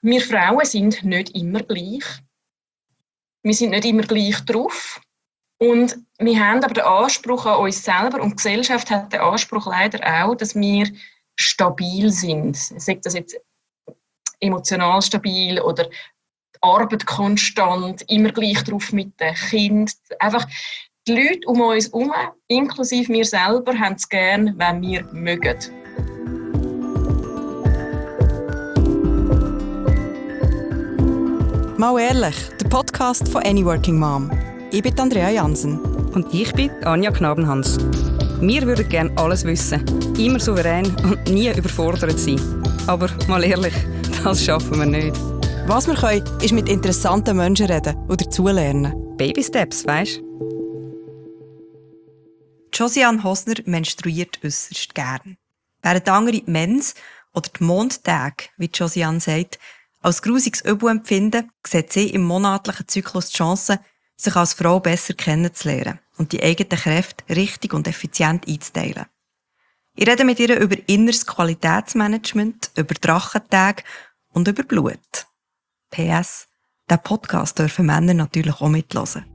wir Frauen sind nicht immer gleich. Wir sind nicht immer gleich drauf. Und wir haben aber den Anspruch an uns selber und die Gesellschaft hat den Anspruch leider auch, dass wir stabil sind. Sei das jetzt emotional stabil oder die Arbeit konstant, immer gleich drauf mit den Kindern. Einfach die Leute um uns herum, inklusive wir selber, haben es gern, wenn wir mögen. Mal ehrlich, der Podcast von Any Working Mom. Ich bin Andrea Jansen. Und ich bin Anja Knabenhans. Wir würden gerne alles wissen, immer souverän und nie überfordert sein. Aber mal ehrlich, das schaffen wir nicht. Was wir können, ist mit interessanten Menschen reden und dazulernen. Baby-Steps, weisst? Josiane Hosner menstruiert äusserst gern. Während andere die Mens- oder die Mondtage, wie Josiane sagt, als grusiges Übel empfinden, sieht sie im monatlichen Zyklus die Chance, sich als Frau besser kennenzulernen und die eigenen Kräfte richtig und effizient einzuteilen. Ich rede mit ihr über inneres Qualitätsmanagement, über Drachentage und über Blut. PS, diesen Podcast dürfen Männer natürlich auch mithören.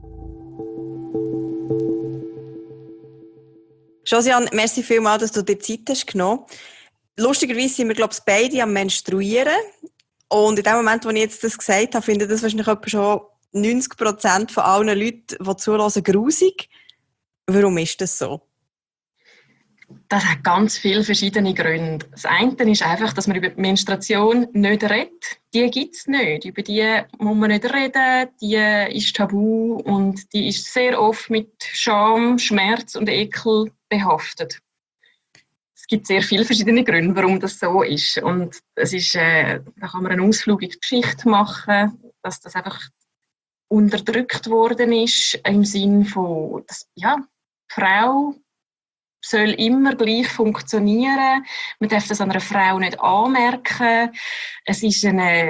Josiane, merci vielmals, dass du dir Zeit hast genommen. Lustigerweise sind wir, glaube ich, beide am Menstruieren. Und in dem Moment, wo ich jetzt das gesagt habe, finde ich das wahrscheinlich etwa schon 90% von allen Leuten, die zuhören, grusig. Warum ist das so? Das hat ganz viele verschiedene Gründe. Das eine ist einfach, dass man über die Menstruation nicht redet. Die gibt es nicht. Über die muss man nicht reden. Die ist tabu und die ist sehr oft mit Scham, Schmerz und Ekel behaftet. Es gibt sehr viele verschiedene Gründe, warum das so ist. Und es ist, da kann man einen Ausflug in die Geschichte machen, dass das einfach unterdrückt worden ist, im Sinne von, dass, ja, die Frau soll immer gleich funktionieren. Man darf das an einer Frau nicht anmerken. Es ist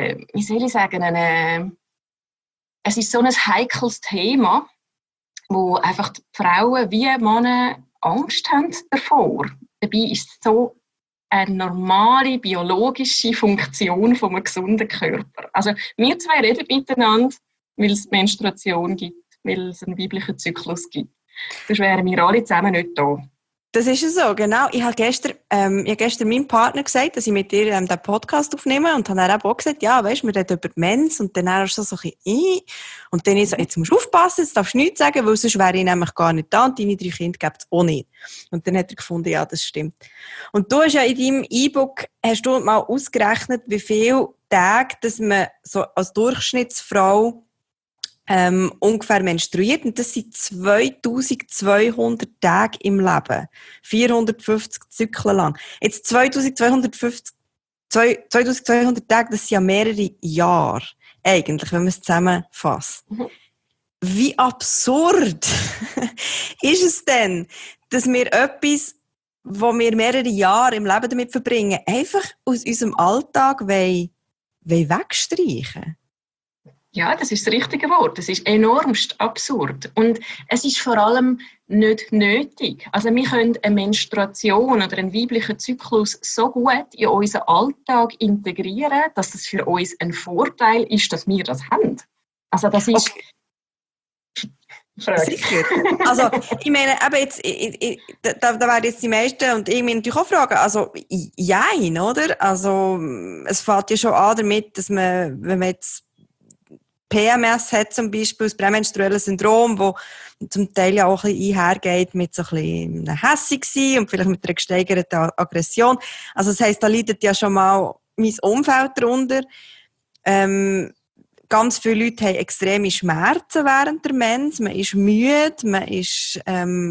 es ist so ein heikles Thema, wo einfach die Frauen wie Männer Angst haben davor. Dabei ist es so eine normale biologische Funktion von einem gesunden Körper. Also wir zwei reden miteinander, weil es Menstruation gibt, weil es einen weiblichen Zyklus gibt. Sonst wären wir alle zusammen nicht da. Das ist es so, genau. Ich habe gestern meinem Partner gesagt, dass ich mit ihr den Podcast aufnehme und habe dann auch gesagt, ja, weisst, wir reden über die Mens und dann er so ein bisschen und dann ich so, jetzt musst du aufpassen, jetzt darfst du nichts sagen, weil sonst wäre ich nämlich gar nicht da und deine 3 Kinder gibt es auch nicht. Und dann hat er gefunden, ja, das stimmt. Und du hast ja in deinem E-Book, hast du mal ausgerechnet, wie viele Tage, dass man so als Durchschnittsfrau ungefähr menstruiert. Und das sind 2200 Tage im Leben. 450 Zyklen lang. Jetzt 2200 Tage, das sind ja mehrere Jahre. Eigentlich, wenn man es zusammenfasst. Wie absurd ist es denn, dass wir etwas, wo wir mehrere Jahre im Leben damit verbringen, einfach aus unserem Alltag wegstreichen? Ja, das ist das richtige Wort. Das ist enormst absurd. Und es ist vor allem nicht nötig. Also wir können eine Menstruation oder einen weiblichen Zyklus so gut in unseren Alltag integrieren, dass das für uns ein Vorteil ist, dass wir das haben. Also das ist... Okay. Sicher. Also, ich meine, aber jetzt, da werden jetzt die meisten und ich mich natürlich auch fragen, also, jein, oder? Also, es fängt ja schon an damit, dass man, wenn man jetzt PMS hat zum Beispiel, das prämenstruelle Syndrom, wo zum Teil ja auch ein bisschen einhergeht mit so ein bisschen hässig sein und vielleicht mit einer gesteigerten Aggression. Also das heisst, da leidet ja schon mal mein Umfeld darunter. Ganz viele Leute haben extreme Schmerzen während der Mens. Man ist müde, man ist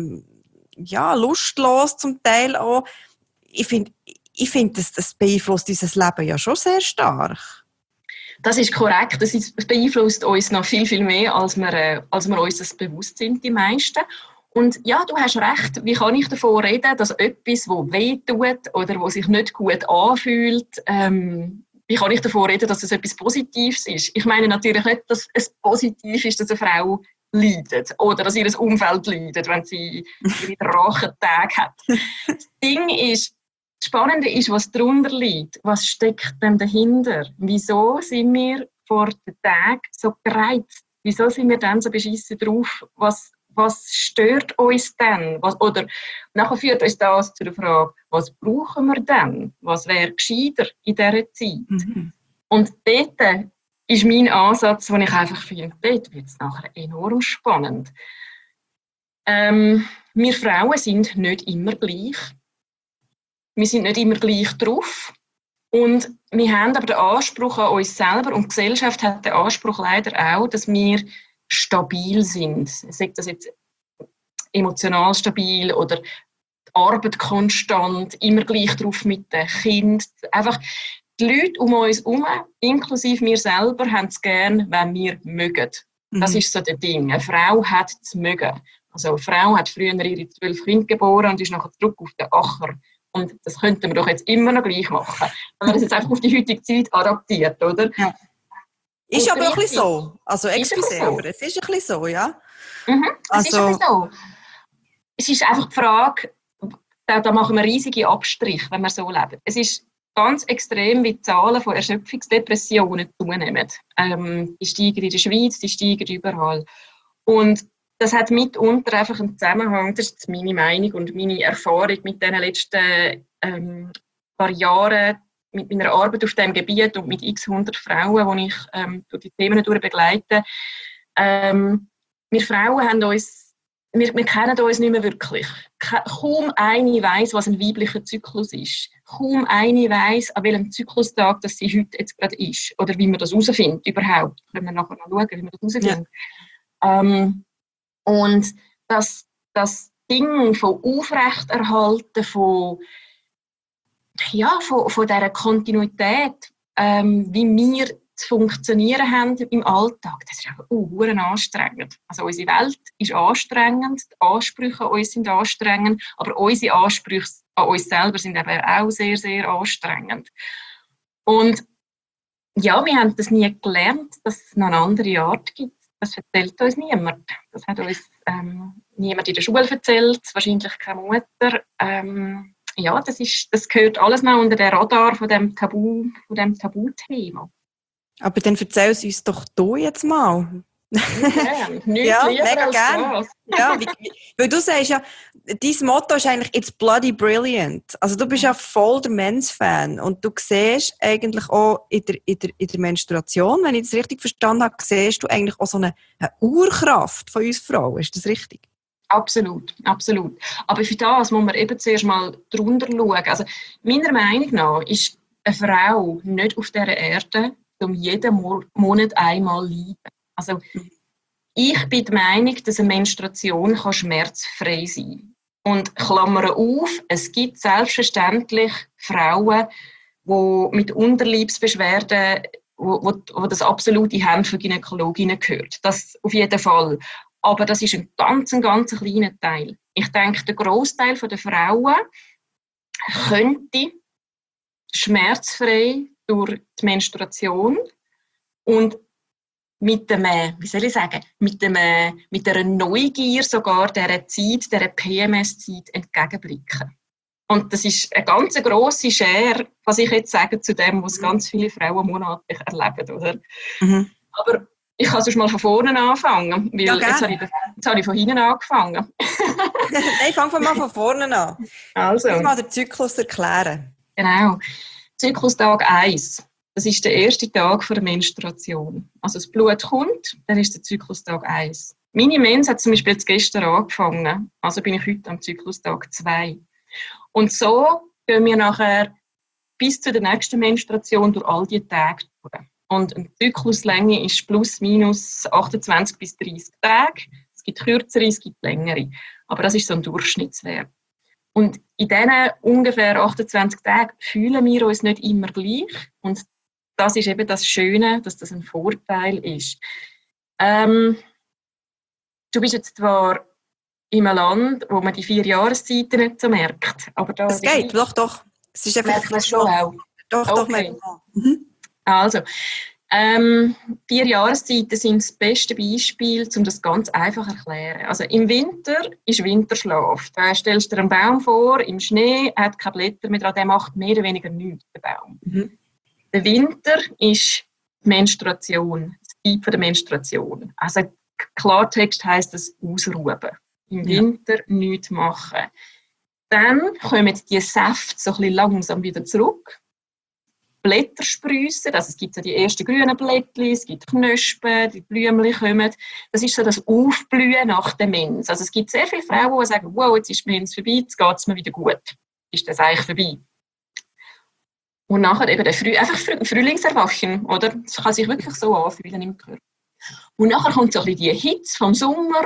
lustlos zum Teil auch. Ich finde, das beeinflusst unser Leben ja schon sehr stark. Das ist korrekt. Das beeinflusst uns noch viel, viel mehr, als wir uns das bewusst sind, die meisten. Und ja, du hast recht. Wie kann ich davon reden, dass etwas, das weh tut oder das sich nicht gut anfühlt, wie kann ich davon reden, dass es etwas Positives ist? Ich meine natürlich nicht, dass es positiv ist, dass eine Frau leidet oder dass ihr Umfeld leidet, wenn sie ihre Drachentage hat. Das Ding ist, Das Spannende ist, was darunter liegt. Was steckt denn dahinter? Wieso sind wir vor den Tagen so gereizt? Wieso sind wir dann so beschissen drauf? Was stört uns denn? Oder nachher führt uns das zu der Frage, was brauchen wir denn? Was wäre gescheiter in dieser Zeit? Mhm. Und dort ist mein Ansatz, den ich einfach finde, dort wird es nachher enorm spannend. Wir Frauen sind nicht immer gleich. Wir sind nicht immer gleich drauf. Und wir haben aber den Anspruch an uns selber, und die Gesellschaft hat den Anspruch leider auch, dass wir stabil sind. Sei das jetzt emotional stabil oder die Arbeit konstant, immer gleich drauf mit den Kindern. Einfach die Leute um uns herum, inklusive wir selber, haben es gern, wenn wir mögen. Das ist so das Ding. Eine Frau hat es mögen. Also eine Frau hat früher ihre 12 Kinder geboren und ist nachher zurück auf den Acher. Und das könnten wir doch jetzt immer noch gleich machen. Wenn man das jetzt einfach auf die heutige Zeit adaptiert, oder? Ja. Ist aber auch ein bisschen so. Also, excuse, aber es ist ein bisschen so, ja. Es ist ein bisschen so. Es ist einfach die Frage, da machen wir riesige Abstriche, wenn wir so leben. Es ist ganz extrem, wie die Zahlen von Erschöpfungsdepressionen zunehmen. Die steigen in der Schweiz, die steigen überall. Und das hat mitunter einfach einen Zusammenhang, das ist meine Meinung und meine Erfahrung mit den letzten paar Jahren, mit meiner Arbeit auf diesem Gebiet und mit x 100 Frauen, die ich durch die Themen begleite. Wir Frauen haben uns, wir kennen uns nicht mehr wirklich. Kaum eine weiss, was ein weiblicher Zyklus ist. Kaum eine weiss, an welchem Zyklustag das sie heute jetzt gerade ist. Oder wie man das herausfindet überhaupt. Können wir nachher noch schauen, wie man das herausfindet. Ja. Und das Ding von Aufrechterhalten, von dieser Kontinuität, wie wir zu funktionieren haben im Alltag, das ist einfach anstrengend. Also unsere Welt ist anstrengend, die Ansprüche an uns sind anstrengend, aber unsere Ansprüche an uns selber sind eben auch sehr, sehr anstrengend. Und ja, wir haben das nie gelernt, dass es noch eine andere Art gibt. Das erzählt uns niemand. Das hat uns niemand in der Schule erzählt, wahrscheinlich keine Mutter. Ja, das gehört alles noch unter den Radar von dem Tabuthema. Aber dann erzähl es uns doch du jetzt mal. Ja, mega gerne. Ja, weil du sagst ja, dein Motto ist eigentlich «It's bloody brilliant». Also du bist ja voll der Men's-Fan und du siehst eigentlich auch in der Menstruation, wenn ich das richtig verstanden habe, siehst du eigentlich auch so eine Urkraft von uns Frauen. Ist das richtig? Absolut, absolut. Aber für das muss man eben zuerst mal drunter schauen. Also meiner Meinung nach ist eine Frau nicht auf dieser Erde, um jeden Monat einmal zu leiden. Also, ich bin der Meinung, dass eine Menstruation schmerzfrei sein kann. Und Klammern auf, es gibt selbstverständlich Frauen, die mit Unterleibsbeschwerden, wo das absolut in die Hände von Gynäkologinnen gehört. Das auf jeden Fall. Aber das ist ein ganz kleiner Teil. Ich denke, der Grossteil der Frauen könnte schmerzfrei durch die Menstruation und mit einer Neugier sogar dieser Zeit, dieser PMS-Zeit entgegenblicken. Und das ist eine ganz grosse Schere, was ich jetzt sage, zu dem, was ganz viele Frauen monatlich erleben, oder? Mhm. Aber ich kann sonst mal von vorne anfangen, weil jetzt habe ich von hinten angefangen. Nein, fang mal von vorne an. Also. Ich mal den Zyklus erklären. Genau. Zyklustag 1. Das ist der erste Tag der Menstruation. Also das Blut kommt, dann ist der Zyklustag 1. Meine Mens hat zum Beispiel jetzt gestern angefangen, also bin ich heute am Zyklustag 2. Und so gehen wir nachher bis zu der nächsten Menstruation durch all diese Tage durch. Und eine Zykluslänge ist plus minus 28 bis 30 Tage. Es gibt kürzere, es gibt längere. Aber das ist so ein Durchschnittswert. Und in diesen ungefähr 28 Tagen fühlen wir uns nicht immer gleich. Und das ist eben das Schöne, dass das ein Vorteil ist. Du bist jetzt zwar in einem Land, wo man die 4 Jahreszeiten nicht so merkt. Aber da es geht, doch. Es ist einfach schon auch. Doch, okay. Mhm. Also, 4 Jahreszeiten sind das beste Beispiel, um das ganz einfach zu erklären. Also im Winter ist Winterschlaf. Da stellst du dir einen Baum vor, im Schnee, er hat keine Blätter mehr dran, der macht mehr oder weniger nichts, der Baum. Mhm. Der Winter ist Menstruation, die Zeit der Menstruation. Also Klartext heisst das Ausruhen. Im Winter nichts machen. Dann kommen die Säfte so ein bisschen langsam wieder zurück. Blätter sprießen, also es gibt so die ersten grünen Blättchen, es gibt Knospen, die Blümchen kommen. Das ist so das Aufblühen nach der Mens. Also es gibt sehr viele Frauen, die sagen, wow, jetzt ist die Mens vorbei, jetzt geht es mir wieder gut. Ist das eigentlich vorbei? Und nachher eben einfach Frühlingserwachen, oder? Das kann sich wirklich so anfühlen im Körper. Und nachher kommt so ein bisschen die Hitze vom Sommer.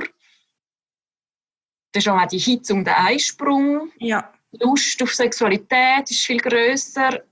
Dann ist auch die Hitze um den Eisprung. Ja. Die Lust auf Sexualität ist viel grösser.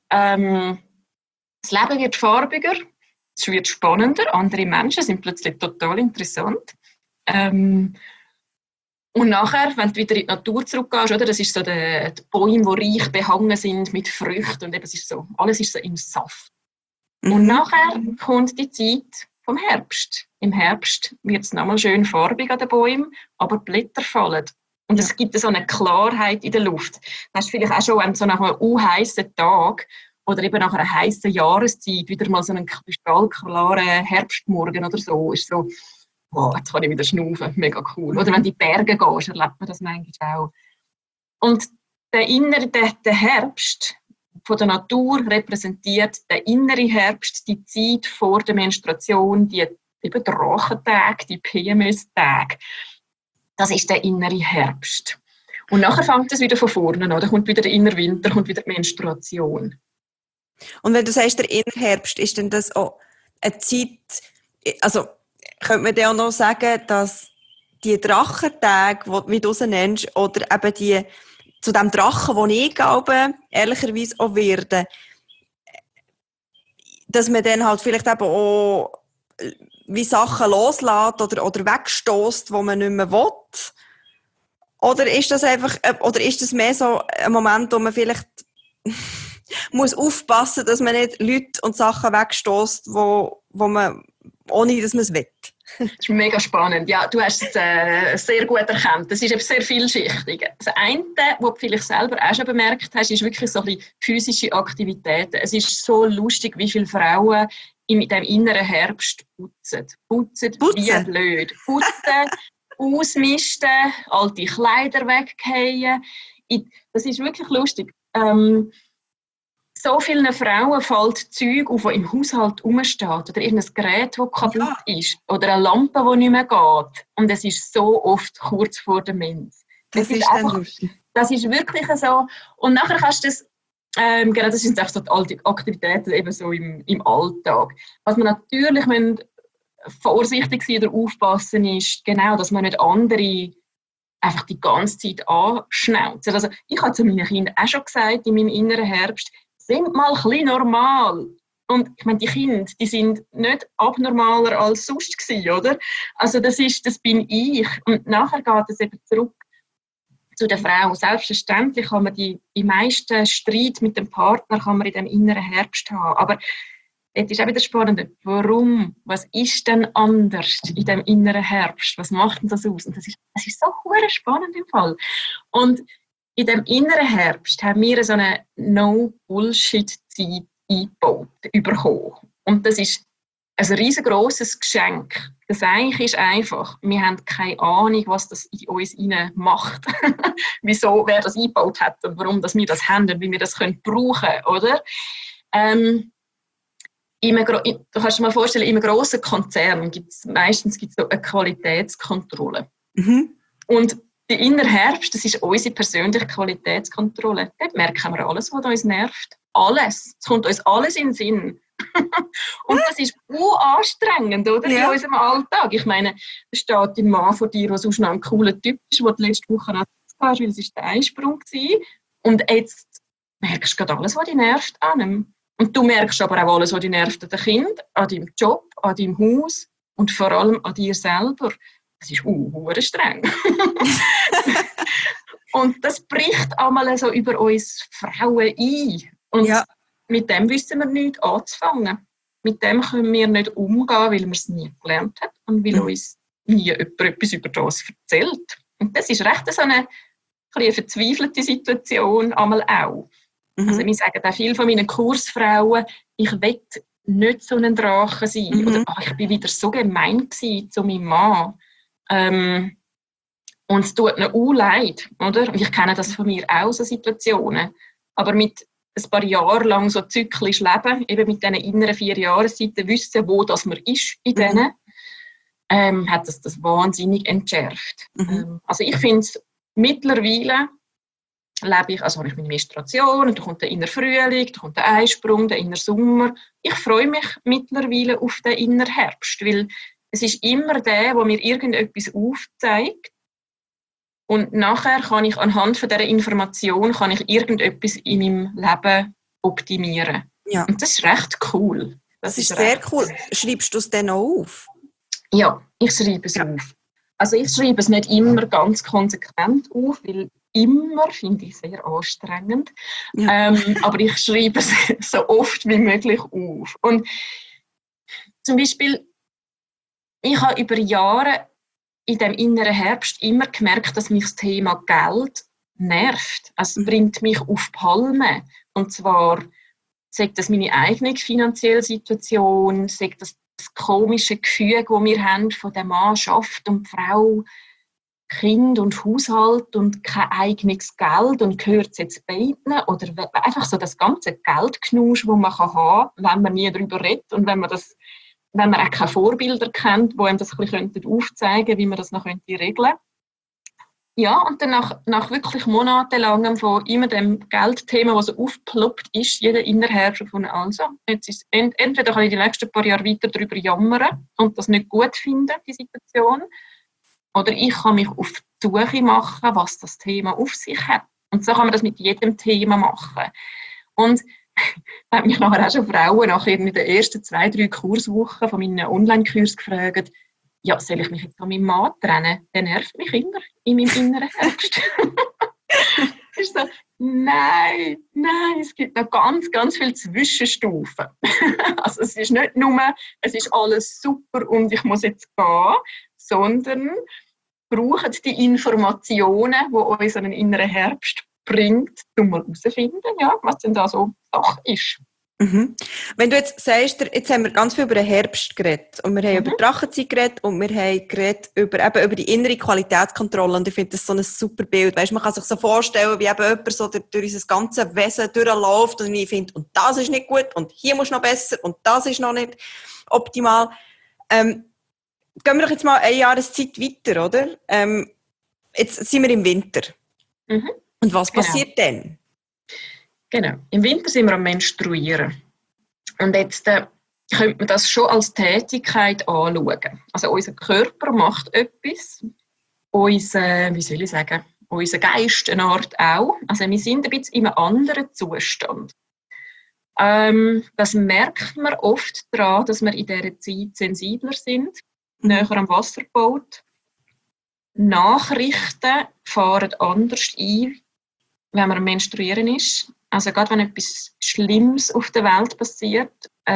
Das Leben wird farbiger, es wird spannender, andere Menschen sind plötzlich total interessant. Und nachher, wenn du wieder in die Natur zurückgehst, oder, das ist so die Bäume, die reich behangen sind mit Früchten und eben, es ist so, alles ist so im Saft. Mhm. Und nachher kommt die Zeit vom Herbst. Im Herbst wird es nochmal schön farbig an den Bäumen, aber die Blätter fallen. Und es gibt so eine Klarheit in der Luft. Das ist vielleicht auch schon so nach einem heißen Tag oder eben nach einer heißen Jahreszeit wieder mal so einen kristallklaren Herbstmorgen oder so. Ist so, wow, jetzt kann ich wieder schnaufen, mega cool. Oder wenn du in die Berge gehst, erlebt man das manchmal auch. Und der Herbst von der Natur repräsentiert den inneren Herbst, die Zeit vor der Menstruation, die eben Drachentage, die PMS-Tage. Das ist der innere Herbst. Und nachher fängt es wieder von vorne an. Da kommt wieder der innere Winter, kommt wieder die Menstruation. Und wenn du sagst, der innere Herbst, ist denn das auch eine Zeit, also könnte man dann auch noch sagen, dass die Drachentage, wie du sie nennst, oder eben die, zu dem Drachen, den ich glaube, ehrlicherweise auch werde, dass man dann halt vielleicht eben auch wie Sachen loslässt oder wegstößt, die man nicht mehr will? Oder ist das einfach, oder ist das mehr so ein Moment, wo man vielleicht muss aufpassen, dass man nicht Leute und Sachen wegstößt, wo man, ohne dass man es will? Das ist mega spannend. Ja, du hast es sehr gut erkannt. Das ist eben sehr vielschichtig. Das eine, was du vielleicht selber auch schon bemerkt hast, ist wirklich so ein bisschen physische Aktivitäten. Es ist so lustig, wie viele Frauen in dem inneren Herbst putzen wie blöd. Putzen, ausmisten, alte Kleider weggehen. Das ist wirklich lustig. So vielen Frauen fällt Zeug auf, das im Haushalt rumsteht. Oder irgendein Gerät, das kaputt ist. Oder eine Lampe, die nicht mehr geht. Und es ist so oft kurz vor der Mens. Das ist wirklich so. Und nachher kannst du das genau, das sind einfach so die alte Aktivitäten eben so im Alltag. Was man natürlich vorsichtig sein oder aufpassen ist, genau, dass man nicht andere einfach die ganze Zeit anschnauzen. Also ich habe zu meinen Kindern auch schon gesagt, in meinem inneren Herbst, sind mal ein bisschen normal. Und ich meine, die Kinder, die sind nicht abnormaler als sonst gewesen, oder? Also das bin ich. Und nachher geht es eben zurück zu der Frau. Selbstverständlich kann man die meisten Streit mit dem Partner kann man in dem inneren Herbst haben. Aber jetzt ist auch wieder spannend, warum? Was ist denn anders in dem inneren Herbst? Was macht denn das aus? Und das ist so spannend im Fall. Und in dem inneren Herbst haben wir so eine No-Bullshit-Zeit eingebaut, bekommen. Und das ist ein riesengroßes Geschenk. Das eigentlich ist einfach, wir haben keine Ahnung, was das in uns hinein macht. Wieso, wer das eingebaut hat und warum wir das haben und wie wir das brauchen können, oder? Du kannst dir mal vorstellen, in einem grossen Konzern gibt es meistens so eine Qualitätskontrolle. Mhm. Und der innere Herbst, das ist unsere persönliche Qualitätskontrolle. Dort merken wir alles, was uns nervt. Alles. Es kommt uns alles in den Sinn. Und das ist anstrengend, oder? Ja. In unserem Alltag. Ich meine, da steht ein Mann vor dir, der sonst noch ein cooler Typ ist, den du letzte Woche noch hast, weil es war der Einsprung war. Und jetzt merkst du gerade alles, was dich nervt an ihm. Und du merkst aber auch alles, was dich nervt an dem Kind, an deinem Job, an deinem Haus und vor allem an dir selber. Das ist verdammt streng. Und das bricht einmal so über uns Frauen ein. Und mit dem wissen wir nichts anzufangen. mit dem können wir nicht umgehen, weil wir es nie gelernt haben und weil uns nie jemand etwas über das erzählt. Und das ist recht so eine verzweifelte Situation, einmal auch. Also wir sagen auch viele von meinen Kursfrauen, ich will nicht so ein Drache sein. Oder ich bin wieder so gemein gewesen zu meinem Mann. Und es tut mir auch leid, oder? Ich kenne das von mir auch, so Situationen. Aber mit ein paar Jahre lang so zyklisch leben, eben mit diesen inneren 4 Jahreszeiten, wissen, wo das man ist in denen, hat das wahnsinnig entschärft. Also ich finde es, mittlerweile lebe ich, also habe ich meine Menstruation, und da kommt der innere Frühling, da kommt der Eisprung, der innere Sommer. Ich freue mich mittlerweile auf den inneren Herbst, weil es ist immer der mir irgendetwas aufzeigt. Und nachher kann ich anhand von dieser Information irgendetwas in meinem Leben optimieren. Ja. Und das ist recht cool. Das ist sehr cool. Schreibst du es dann auch auf? Ja, ich schreibe es auf. Also ich schreibe es nicht immer ganz konsequent auf, weil immer finde ich sehr anstrengend. Ja. Aber ich schreibe es so oft wie möglich auf. Und zum Beispiel, ich habe über Jahre in dem inneren Herbst immer gemerkt, dass mich das Thema Geld nervt. Also es bringt mich auf die Palme. Und zwar sagt das meine eigene finanzielle Situation, sagt das komische Gefühl, das wir haben von dem Mann schafft und die Frau Kind und Haushalt und kein eigenes Geld und gehört es jetzt beiden oder einfach so das ganze Geldknusch, das man haben kann, wenn man nie darüber redet und wenn man auch keine Vorbilder kennt, die einem das ein bisschen aufzeigen könnten, wie man das noch regeln könnte. Ja, und dann nach wirklich monatelangem von immer dem Geldthema, das so aufgeploppt ist, jeder Innerherbst von also, jetzt ist entweder kann ich die nächsten paar Jahre weiter darüber jammern und das nicht gut finden, die Situation, oder ich kann mich auf die Suche machen, was das Thema auf sich hat. Und so kann man das mit jedem Thema machen. Und da haben mich nachher auch schon Frauen nach in den ersten 2-3 Kurswochen von meinen Online-Kursen gefragt, ja, soll ich mich jetzt von meinem Mann trennen? Der nervt mich immer in meinem inneren Herbst. Es ist so, nein, es gibt noch ganz, ganz viele Zwischenstufen. Also es ist nicht nur, es ist alles super und ich muss jetzt gehen, sondern brauchen die Informationen, die uns einen inneren Herbst bringt, um mal herauszufinden, ja, was denn da so Sache ist. Mhm. Wenn du jetzt sagst, jetzt haben wir ganz viel über den Herbst geredet und wir haben über die Drachenzeit geredet und wir haben geredet über die innere Qualitätskontrolle und ich finde das so ein super Bild. Weißt, man kann sich so vorstellen, wie eben jemand so durch unser ganzes Wesen durchläuft und ich finde, und das ist nicht gut und hier muss noch besser und das ist noch nicht optimal. Gehen wir doch jetzt mal eine Jahreszeit weiter, oder? Jetzt sind wir im Winter. Und was passiert dann? Genau. Im Winter sind wir am Menstruieren. Und jetzt könnte man das schon als Tätigkeit anschauen. Also unser Körper macht etwas. Unser Geist eine Art auch. Also wir sind ein bisschen in einem anderen Zustand. Das merkt man oft daran, dass wir in dieser Zeit sensibler sind, näher am Wasserboot. Nachrichten fahren anders ein, wenn man am Menstruieren ist. Also gerade wenn etwas Schlimmes auf der Welt passiert,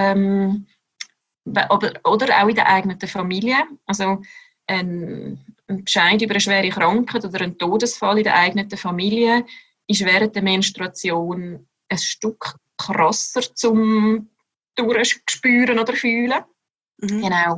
oder auch in der eigenen Familie, also ein Bescheid über eine schwere Krankheit oder ein Todesfall in der eigenen Familie ist während der Menstruation ein Stück krasser zum durchspüren oder fühlen. Genau.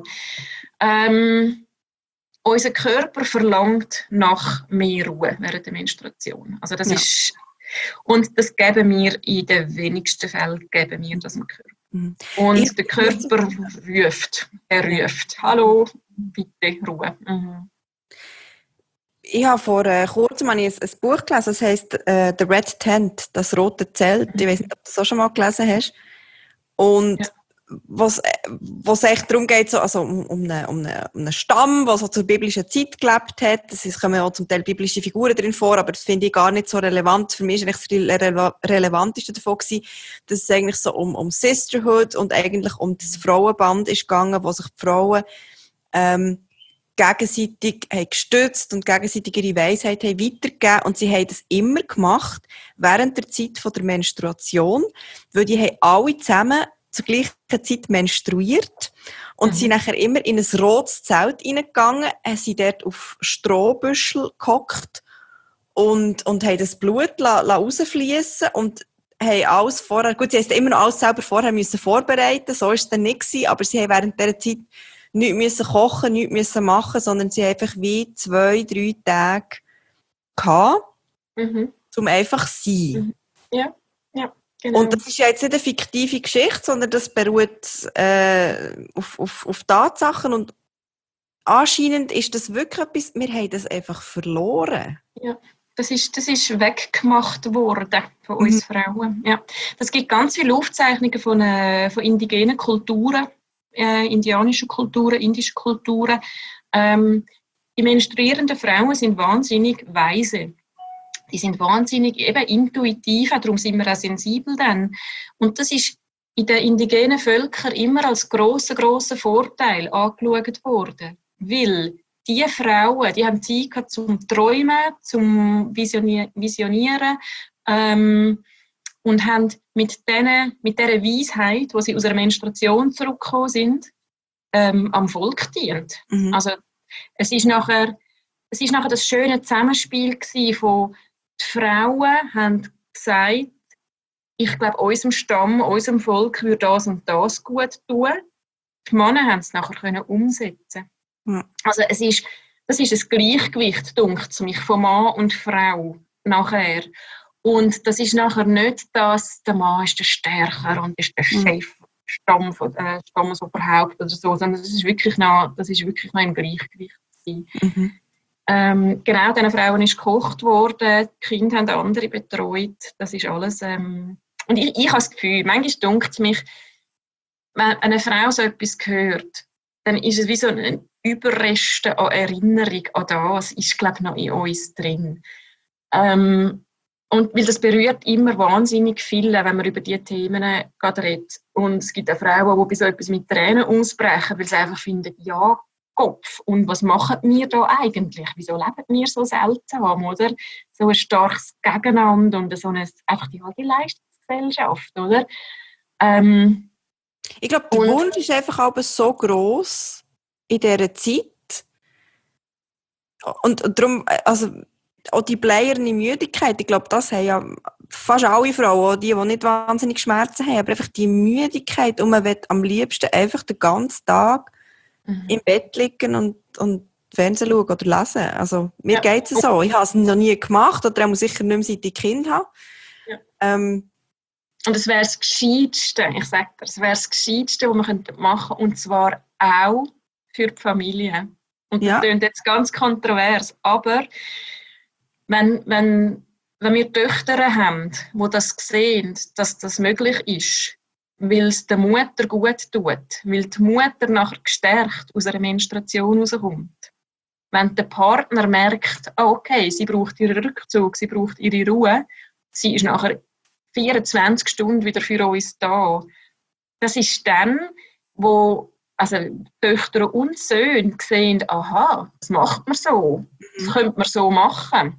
Unser Körper verlangt nach mehr Ruhe während der Menstruation. Also das ist, und das geben wir in den wenigsten Fällen das dem Körper. Und der Körper ruft. Hallo, bitte Ruhe. Ich habe vor kurzem ein Buch gelesen, das heisst «The Red Tent», das rote Zelt. Ich weiß nicht, ob du das auch schon mal gelesen hast. Und was echt darum geht, so, also um einen Stamm, der so zur biblischen Zeit gelebt hat. Es kommen auch zum Teil biblische Figuren drin vor, aber das finde ich gar nicht so relevant. Für mich war eigentlich das Relevanteste davon gewesen, dass es eigentlich so um Sisterhood und eigentlich um das Frauenband ist gegangen, wo sich die Frauen gegenseitig haben gestützt und gegenseitig ihre Weisheit haben weitergegeben. Und sie haben das immer gemacht, während der Zeit der Menstruation, weil die haben alle zusammen zur gleichen Zeit menstruiert und sind nachher immer in ein rotes Zelt reingegangen, sind dort auf Strohbüschel gehockt und haben das Blut rausfließen und haben alles vorher, gut, sie mussten immer noch alles selber vorher vorbereiten, so war es dann nicht gewesen, aber sie haben während dieser Zeit nichts kochen, nichts machen, sondern sie haben einfach wie 2-3 Tage gehabt, um einfach zu sein. Ja, genau. Und das ist ja jetzt nicht eine fiktive Geschichte, sondern das beruht auf Tatsachen und anscheinend ist das wirklich etwas, wir haben das einfach verloren. Ja. Das ist weggemacht worden von uns Frauen. Ja. Das gibt ganz viele Aufzeichnungen von indigenen Kulturen, indianischen Kulturen, indischen Kulturen. Die menstruierenden Frauen sind wahnsinnig weise. Die sind wahnsinnig eben intuitiv, darum sind wir auch sensibel dann. Und das ist in den indigenen Völkern immer als grosser Vorteil angeschaut worden. Weil die Frauen, die haben Zeit gehabt zum Träumen, zum Visionieren und haben mit dieser Weisheit, wo sie aus einer Menstruation zurückgekommen sind, am Volk dient. Also es ist nachher das schöne Zusammenspiel gewesen, von die Frauen haben gesagt, ich glaube, unserem Stamm, unserem Volk würde das und das gut tun. Die Männer haben es nachher umsetzen. Also das ist ein Gleichgewicht, denke ich, von Mann und Frau nachher. Und das ist nachher nicht, dass der Mann ist der Stärker und ist der Chef, Stammesoberhaupt oder so, sondern das ist wirklich noch im Gleichgewicht gewesen. Genau, diesen Frauen ist gekocht worden, die Kinder haben andere betreut, das ist alles. Und ich habe das Gefühl, manchmal denkt es mich, wenn eine Frau so etwas hört, dann ist es wie so ein Überreste an Erinnerung an das, ist, glaube ich, noch in uns drin. Und weil das berührt immer wahnsinnig viele, wenn man über diese Themen redet. Und es gibt auch Frauen, die bei so etwas mit Tränen ausbrechen, weil sie einfach finden, ja, Kopf, und was machen wir da eigentlich? Wieso leben wir so seltsam, oder? So ein starkes Gegeneinander und so einfach die Leistungsgesellschaft, oder? Ich glaube, der Wunsch ist einfach aber so gross in dieser Zeit. Und darum, also auch die bleierne Müdigkeit, ich glaube, das haben ja fast alle Frauen, auch die nicht wahnsinnig Schmerzen haben, aber einfach die Müdigkeit und man will am liebsten einfach den ganzen Tag im Bett liegen und Fernsehen schauen oder lesen. Also mir geht es so. Ich habe es noch nie gemacht oder auch sicher nicht mehr, seit ich Kind habe. Ja. Und es wäre das Gescheiteste, ich sage dir, es wäre das Gescheiteste, was man machen könnte, und zwar auch für die Familie. Und das klingt jetzt ganz kontrovers, aber wenn wir Töchter haben, die das sehen, dass das möglich ist, weil es der Mutter gut tut, weil die Mutter nachher gestärkt aus einer Menstruation rauskommt. Wenn der Partner merkt, okay, sie braucht ihren Rückzug, sie braucht ihre Ruhe, sie ist nachher 24 Stunden wieder für uns da. Das ist dann, wo also Töchter und Söhne sehen, aha, das macht man so, das könnte man so machen.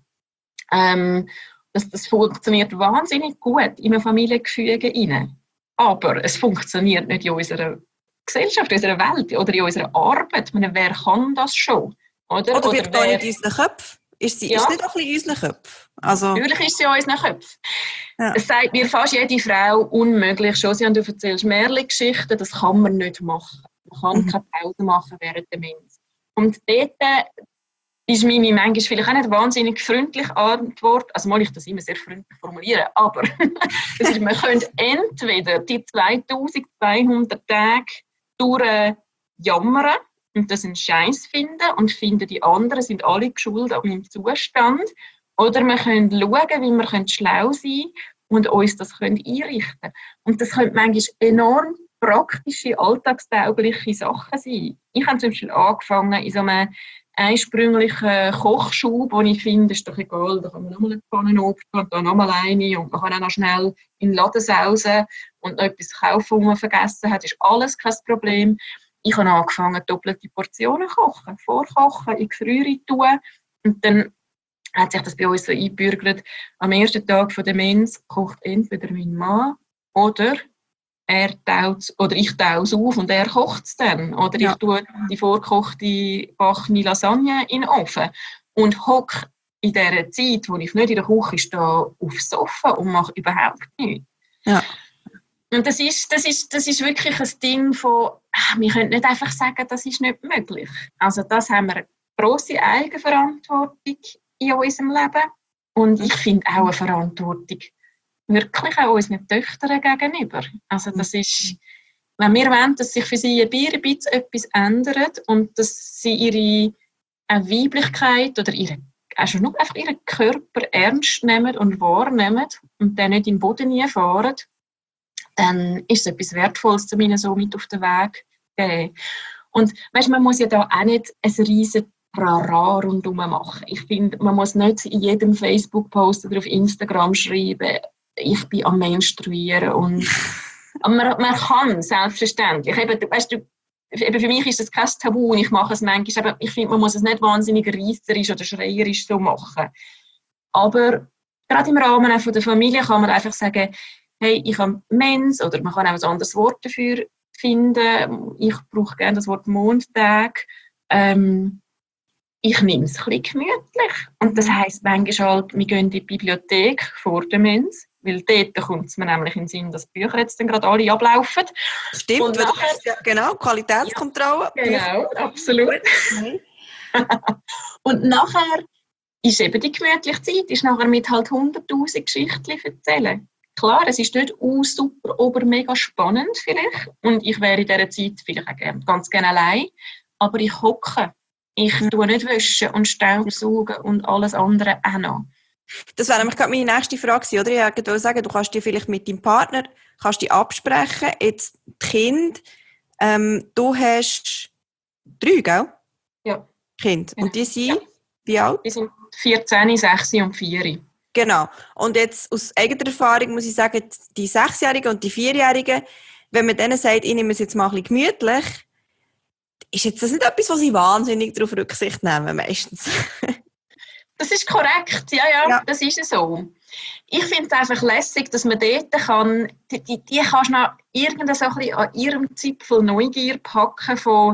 Das funktioniert wahnsinnig gut in einem Familiengefüge rein. Aber es funktioniert nicht in unserer Gesellschaft, in unserer Welt oder in unserer Arbeit. Ich meine, wer kann das schon? Oder wird da nicht in unseren Köpfen? Ist nicht auch ein bisschen in unseren Köpfen? Also natürlich ist sie in unseren Köpfen. Ja. Es sagt mir fast jede Frau unmöglich. Josi, du erzählst Märchen-Geschichten, das kann man nicht machen. Man kann keine Pause machen während der Mens. Und dort ist meine manchmal vielleicht auch nicht wahnsinnig freundliche Antwort, also muss ich das immer sehr freundlich formulieren, aber das ist, man könnte entweder die 2200 Tage jammern und das einen Scheiß finden und finden, die anderen sind alle geschult an meinem Zustand, oder wir können schauen, wie wir schlau sein können und uns das einrichten können. Und das können manchmal enorm praktische, alltagstaugliche Sachen sein. Ich habe zum Beispiel angefangen in so einem einsprünglichen Kochschub, wo ich finde, ist doch egal, da kann man nochmal eine Pfanne aufstellen und da nochmal eine und man kann auch noch schnell in den Laden sausen und noch etwas kaufen, was man vergessen hat, ist alles kein Problem. Ich habe angefangen, doppelte Portionen zu kochen, vorkochen, in die Gefriere tun und dann hat sich das bei uns so eingebürgert, am ersten Tag der Mens kocht entweder mein Mann oder ich taue es auf und er kocht es dann. Oder ich tue die vorgekochte backene Lasagne in den Ofen und hocke in dieser Zeit, wo ich nicht in der Küche stehe, aufs Sofa und mache überhaupt nichts. Ja. Und das ist wirklich ein Ding von, wir können nicht einfach sagen, das ist nicht möglich. Also das haben wir eine grosse Eigenverantwortung in unserem Leben. Und ich finde auch eine Verantwortung wirklich auch unseren Töchtern gegenüber. Also das ist, wenn wir wollen, dass sich für sie ein bisschen etwas ändert und dass sie ihre Weiblichkeit oder also nur einfach ihren Körper ernst nehmen und wahrnehmen und dann nicht im Boden fahren, dann ist es etwas Wertvolles, zu ihnen so mit auf den Weg geben. Und weißt, man muss ja da auch nicht ein riesen Trara rundherum machen. Ich finde, man muss nicht in jedem Facebook-Post oder auf Instagram schreiben, ich bin am Menstruieren. Und man kann, selbstverständlich. Eben für mich ist das kein Tabu und ich mache es manchmal, aber ich finde, man muss es nicht wahnsinnig reisserisch oder schreierisch so machen. Aber gerade im Rahmen von der Familie kann man einfach sagen, hey, ich habe Mens, oder man kann auch ein anderes Wort dafür finden. Ich brauche gerne das Wort Montag. Ich nehme es ein bisschen gemütlich. Und das heisst manchmal halt, wir gehen in die Bibliothek vor der Mens, weil dort kommt es mir nämlich in den Sinn, dass die Bücher jetzt dann gerade alle ablaufen. Stimmt, und nachher, genau, Qualitätskontrolle. Ja, genau, absolut. Und nachher ist eben die gemütliche Zeit, ist nachher mit halt 100'000 Geschichten erzählen. Klar, es ist nicht super, aber mega spannend vielleicht. Und ich wäre in dieser Zeit vielleicht auch ganz gerne allein. Aber ich hocke. Ich tue nicht waschen und Staubsaugen und alles andere auch noch. Das wäre nämlich gerade meine nächste Frage, oder? Ich wollte sagen, du kannst dich vielleicht mit deinem Partner absprechen. Jetzt die Kinder, du hast 3, gell? Ja. Kinder. Und die sind wie alt? Die sind 14, 6 und 4. Genau. Und jetzt aus eigener Erfahrung muss ich sagen, die 6-Jährigen und die 4-Jährigen, wenn man denen sagt, ich nehme es jetzt mal ein bisschen gemütlich, ist jetzt das nicht etwas, was sie wahnsinnig darauf Rücksicht nehmen, meistens? Das ist korrekt, ja, das ist so. Ich finde es einfach lässig, dass man dort kann, die kannst du noch irgendein so ein bisschen an ihrem Zipfel Neugier packen von,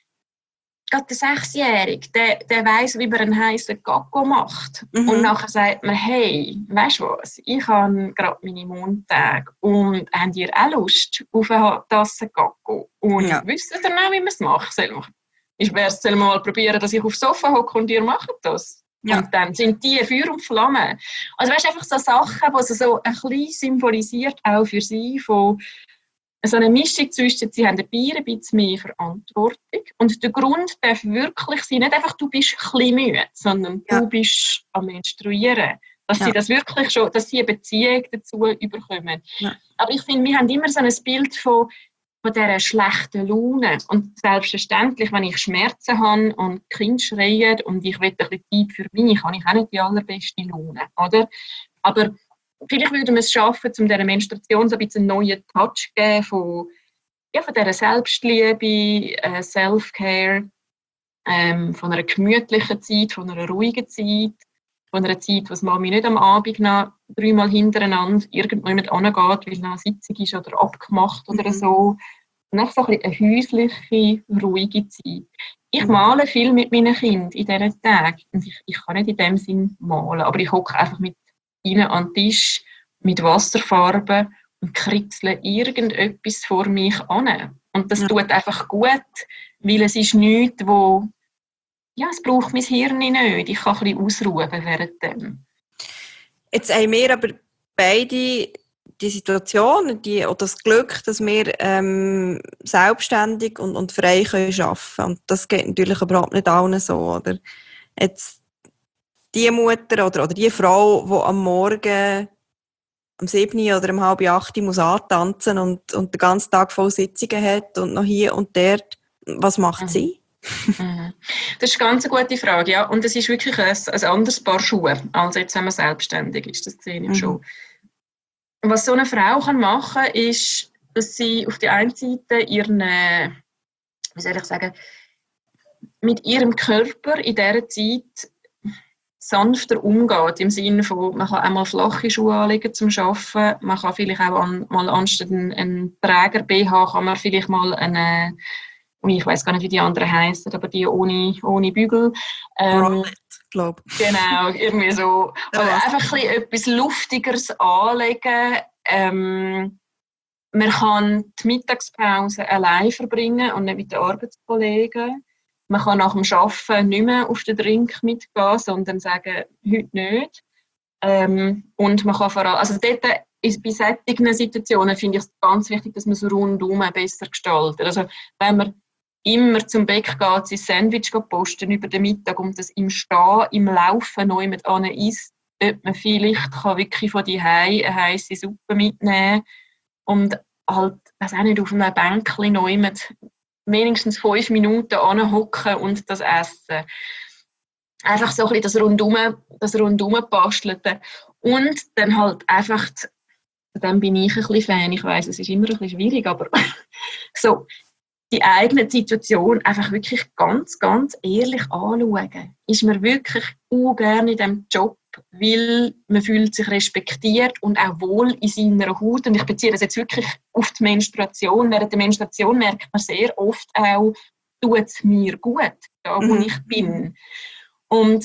gerade der 6-Jährige, der weiss, wie man einen heissen Kakao macht. Mhm. Und nachher sagt man, hey, weisst du was, ich habe gerade meine Mondtage und habt ihr auch Lust auf eine Tasse Kakao? Und wisst ihr noch, wie man es macht? Sollen wir mal probieren, dass ich aufs Sofa hocke und ihr macht das? Ja. Und dann sind die Feuer und Flamme. Also weißt, einfach so Sachen, die so ein bisschen symbolisiert, auch für sie, von so eine Mischung zwischen, sie haben ein bisschen mehr Verantwortung. Und der Grund darf wirklich sein, nicht einfach, du bist ein bisschen müde, sondern du bist am Menstruieren. Dass sie das wirklich schon, dass sie eine Beziehung dazu bekommen. Ja. Aber ich finde, wir haben immer so ein Bild von dieser schlechten Laune. Und selbstverständlich, wenn ich Schmerzen habe und die Kinder schreien und ich will ein bisschen Zeit für mich, habe ich auch nicht die allerbeste Laune, oder? Aber vielleicht würden wir es schaffen, um dieser Menstruation so ein bisschen einen neuen Touch zu geben von dieser Selbstliebe, Self-Care, von einer gemütlichen Zeit, von einer ruhigen Zeit, von einer Zeit, wo Mami nicht am Abend noch 3-mal hintereinander irgendwo jemand angeht, weil noch eine Sitzung ist oder abgemacht oder so. Und einfach so ein bisschen eine häusliche, ruhige Zeit. Ich male viel mit meinen Kindern in diesen Tagen. Und ich kann nicht in dem Sinn malen, aber ich hocke einfach mit ihnen an den Tisch mit Wasserfarben und kritzle irgendetwas vor mich an. Und das tut einfach gut, weil es ist nichts, wo es braucht mein Hirn nicht. Ich kann ein bisschen ausruhen währenddem. Jetzt haben wir aber beide die Situation oder das Glück, dass wir selbstständig und frei arbeiten können. Und das geht natürlich überhaupt nicht allen so. Oder? Jetzt die Mutter oder die Frau, die am Morgen um 7 oder um 7:30 muss antanzen und den ganzen Tag voll Sitzungen hat und noch hier und dort, was macht sie? Das ist eine ganz gute Frage, ja. Und es ist wirklich ein anderes Paar Schuhe, als jetzt, wenn man selbstständig ist. Das sehe ich schon. Was so eine Frau machen kann, ist, dass sie auf der einen Seite mit ihrem Körper in dieser Zeit sanfter umgeht, im Sinne von, man kann einmal flache Schuhe anlegen zum Arbeiten, man kann vielleicht auch mal anstatt einen Träger-BH kann man vielleicht mal eine, ich weiß gar nicht, wie die anderen heißen, aber die ohne Bügel. Bralette, glaube ich. Genau, irgendwie so. Oder einfach etwas Luftigeres anlegen. Man kann die Mittagspause allein verbringen und nicht mit den Arbeitskollegen. Man kann nach dem Arbeiten nicht mehr auf den Drink mitgehen, sondern sagen, heute nicht. Und man kann vor allem, also dort bei solchen Situationen finde ich es ganz wichtig, dass man es rundum besser gestaltet. Also wenn man immer zum Bäcker geht, sein Sandwich posten über den Mittag und das im Stehen, im Laufen neu mit isst, ob man vielleicht kann wirklich von die eine heisse Suppe mitnehmen und halt, weiß auch nicht, auf einem Bänkchen neu mit wenigstens 5 Minuten anhocken und das essen. Einfach so ein bisschen das Rundum basteln. Und dann halt einfach, dann bin ich ein bisschen Fan, ich weiss, es ist immer ein bisschen schwierig, aber so, die eigene Situation einfach wirklich ganz, ganz ehrlich anschauen. Ist man wirklich gerne in diesem Job, weil man fühlt sich respektiert und auch wohl in seiner Haut. Und ich beziehe das jetzt wirklich auf die Menstruation. Während der Menstruation merkt man sehr oft auch, tut es mir gut, da wo ich bin. Und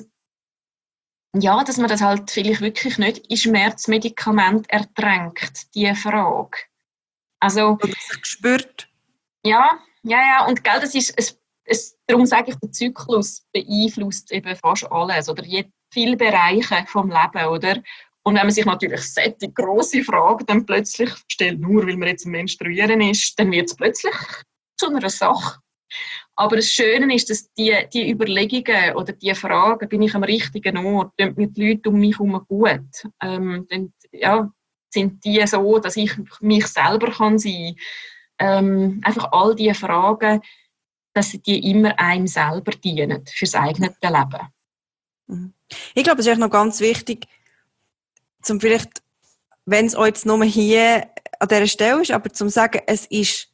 ja, dass man das halt vielleicht wirklich nicht in Schmerzmedikament ertränkt, diese Frage. Also, oder sich spürt. Ja, und gell, das ist, darum sage ich, der Zyklus beeinflusst eben fast alles oder viele Bereiche vom Leben, oder? Und wenn man sich natürlich solche grosse Fragen dann plötzlich stellt, nur weil man jetzt am Menstruieren ist, dann wird es plötzlich zu einer Sache. Aber das Schöne ist, dass die Überlegungen oder die Fragen, bin ich am richtigen Ort, tun mir die Leute um mich herum gut, dann, ja, sind die so, dass ich mich selber kann sein kann. Einfach all diese Fragen, dass die immer einem selber dienen, fürs eigene Leben. Ich glaube, es ist noch ganz wichtig, zum vielleicht, wenn es auch jetzt nur hier an dieser Stelle ist, aber zum sagen, es ist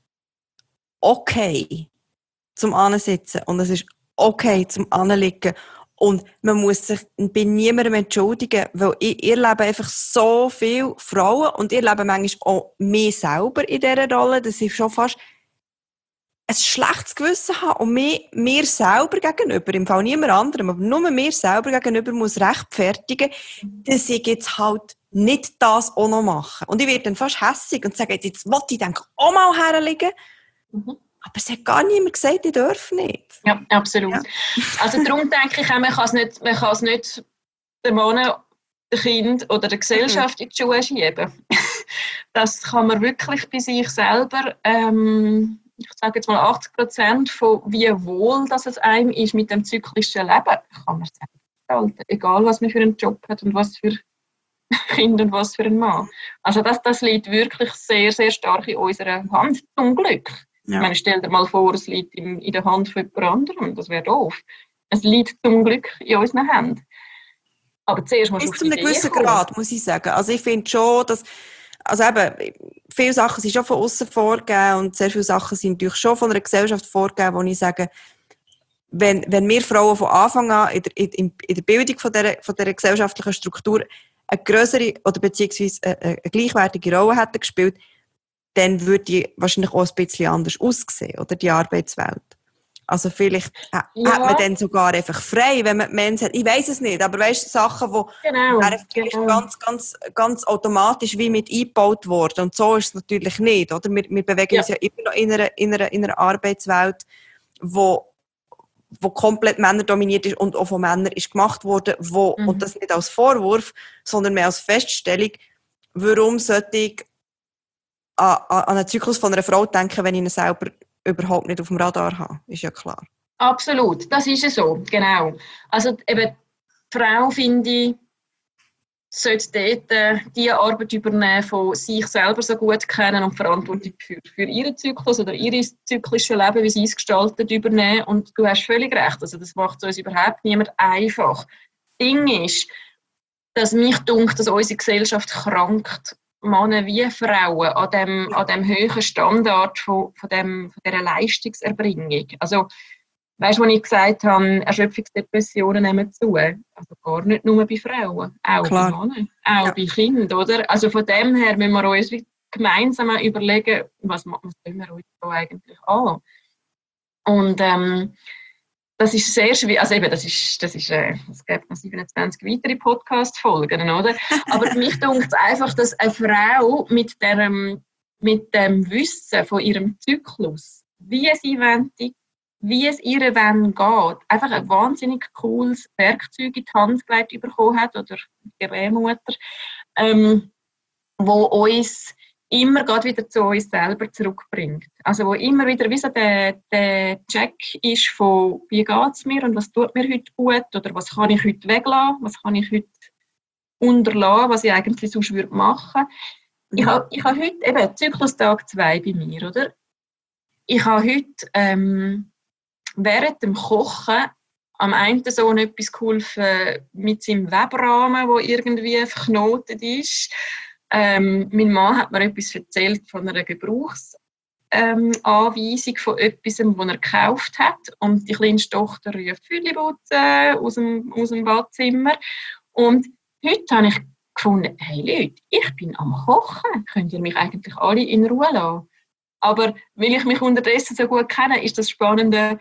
okay zum Ansitzen und es ist okay zum Anliegen und man muss sich bei niemandem entschuldigen, weil ich erlebe einfach so viele Frauen und ich erlebe manchmal auch mich selber in dieser Rolle, dass ich schon fast ein schlechtes Gewissen habe und mir selber gegenüber, im Fall niemand anderem, aber nur mir selber gegenüber muss rechtfertigen, dass ich jetzt halt nicht das auch noch mache. Und ich werde dann fast hässig und sage, jetzt will ich dann auch mal herlegen. Aber es hat gar niemand gesagt, ich darf nicht. Ja, absolut. Ja. Also darum denke ich auch, man kann es nicht dem Mann, dem Kind oder der Gesellschaft in die Schuhe schieben. Das kann man wirklich bei sich selber, ich sage jetzt mal 80% von wie wohl dass es einem ist mit dem zyklischen Leben, kann man selber gestalten. Egal, was man für einen Job hat und was für Kind und was für ein Mann. Also das liegt wirklich sehr, sehr stark in unserer Hand, zum Glück. Ja. Ich meine, stell dir mal vor, es liegt in der Hand von jemand anderem, das wäre doof. Es liegt zum Glück in unseren Händen. Aber zuerst musst du bis zu einem gewissen Grad, muss ich sagen. Also ich finde schon, dass, also eben, viele Sachen sind schon von außen vorgegeben und sehr viele Sachen sind natürlich schon von einer Gesellschaft vorgegeben, wo ich sage, wenn wir Frauen von Anfang an in der Bildung von dieser gesellschaftlichen Struktur eine größere oder beziehungsweise eine gleichwertige Rolle hätten gespielt, dann würde die wahrscheinlich auch ein bisschen anders aussehen, oder die Arbeitswelt. Also vielleicht hat man dann sogar einfach frei, wenn man die Mens hat. Ich weiss es nicht, aber weißt du, Sachen, die ganz, ganz, ganz automatisch wie mit eingebaut wurden. Und so ist es natürlich nicht, oder? Wir bewegen uns ja immer noch in einer Arbeitswelt, wo komplett männerdominiert ist und auch von Männern ist gemacht worden, und das nicht als Vorwurf, sondern mehr als Feststellung, warum sollte ich an einen Zyklus von einer Frau denken, wenn ich ihn selber überhaupt nicht auf dem Radar habe, ist ja klar. Absolut, das ist ja so, genau. Also eben, die Frau, finde ich, sollte dort die Arbeit übernehmen, von sich selber so gut kennen und Verantwortung für ihren Zyklus oder ihr zyklisches Leben, wie sie es gestaltet, übernehmen. Und du hast völlig recht, also das macht uns überhaupt niemand einfach. Das Ding ist, dass mich dunkt, dass unsere Gesellschaft krankt, Männer wie Frauen, an dem hohen Standard von dieser Leistungserbringung. Also, Weißt du, als ich gesagt habe, Erschöpfungsdepressionen nehmen zu? Also gar nicht nur bei Frauen, auch Klar. bei Männern, auch bei Kindern, oder? Also von dem her müssen wir uns gemeinsam überlegen, was tun wir uns da eigentlich an? Und das ist sehr schwierig, also eben, es gibt noch 27 weitere Podcast-Folgen, oder? Aber mich dunkt es einfach, dass eine Frau mit dem Wissen von ihrem Zyklus, wie sie tickt, wie es ihr geht, einfach ein wahnsinnig cooles Werkzeug in die Hand gelegt bekommen hat, oder die Gebärmutter, wo uns immer wieder zu uns selber zurückbringt. Also wo immer wieder wie so der Check ist von, wie geht es mir und was tut mir heute gut oder was kann ich heute weglassen, was kann ich heute unterlassen, was ich eigentlich sonst machen würde. Ich habe heute eben Zyklustag 2 bei mir, oder? Ich habe heute während dem Kochen am einen Sohn etwas geholfen mit seinem Webrahmen, der irgendwie verknotet ist. Mein Mann hat mir etwas erzählt von einer Gebrauchsanweisung von etwas, das er gekauft hat. Und die kleine Tochter ruft Füdlibutzen aus dem Badzimmer. Und heute habe ich gefunden, hey Leute, ich bin am Kochen. Könnt ihr mich eigentlich alle in Ruhe lassen? Aber weil ich mich unterdessen so gut kenne, ist das Spannende,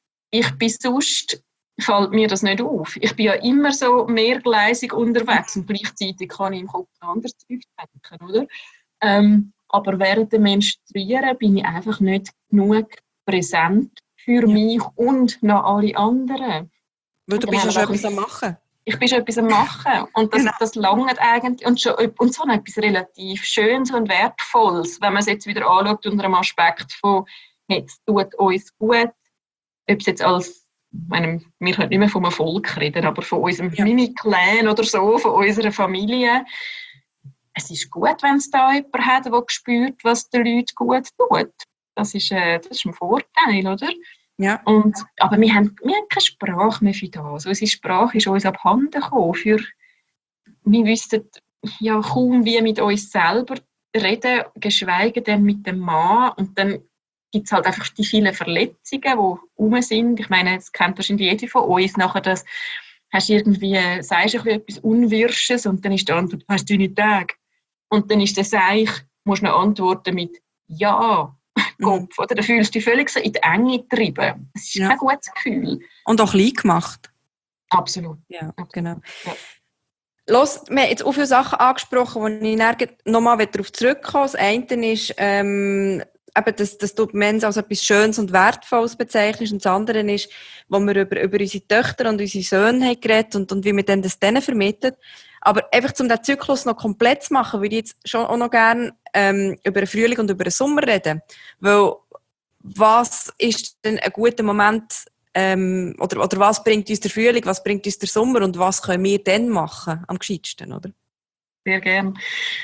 fällt mir das nicht auf. Ich bin ja immer so mehrgleisig unterwegs und gleichzeitig kann ich im Kopf anders denken, oder? Aber während dem Menstruieren bin ich einfach nicht genug präsent für mich und noch alle anderen. Weil du bist ja schon etwas am Machen. Ich bin schon etwas am Machen und das langt eigentlich und so etwas relativ Schönes und Wertvolles, wenn man es jetzt wieder anschaut unter einem Aspekt von, es tut uns gut, ob es jetzt wir können nicht mehr vom Erfolg reden, aber von unserem Mini-Clan oder so, von unserer Familie. Es ist gut, wenn es da jemanden hat, der spürt, was den Leuten gut tut. Das ist ein Vorteil, oder? Ja. Aber wir haben keine Sprache mehr für das. Unsere Sprache ist uns abhanden gekommen. Wir wissen ja kaum, wie mit uns selber reden, geschweige denn mit dem Mann. Und dann gibt es halt einfach die vielen Verletzungen, die rum sind. Ich meine, das kennt wahrscheinlich jede von uns. Nachher sagst du etwas Unwirsches und dann ist die Antwort, hast du deine Tage? Und dann ist das musst du noch antworten mit Ja, Kopf. Oder dann fühlst du dich völlig so in die Enge getrieben. Das ist kein gutes Gefühl. Und auch klein gemacht. Absolut. Ja, genau. Ja. Los, wir haben jetzt auch viele Sachen angesprochen, wo ich nochmal darauf zurückkomme. Das eine ist, dass du die Mensa als etwas Schönes und Wertvolles bezeichnest. Und das andere ist, wo wir über unsere Töchter und unsere Söhne haben geredet und wie wir das denen vermitteln. Aber einfach, um den Zyklus noch komplett zu machen, würde ich jetzt schon auch noch gerne über den Frühling und über den Sommer reden. Weil, was ist denn ein guter Moment, oder was bringt uns der Frühling, was bringt uns der Sommer und was können wir dann machen, am gescheitsten, oder? Sehr gerne.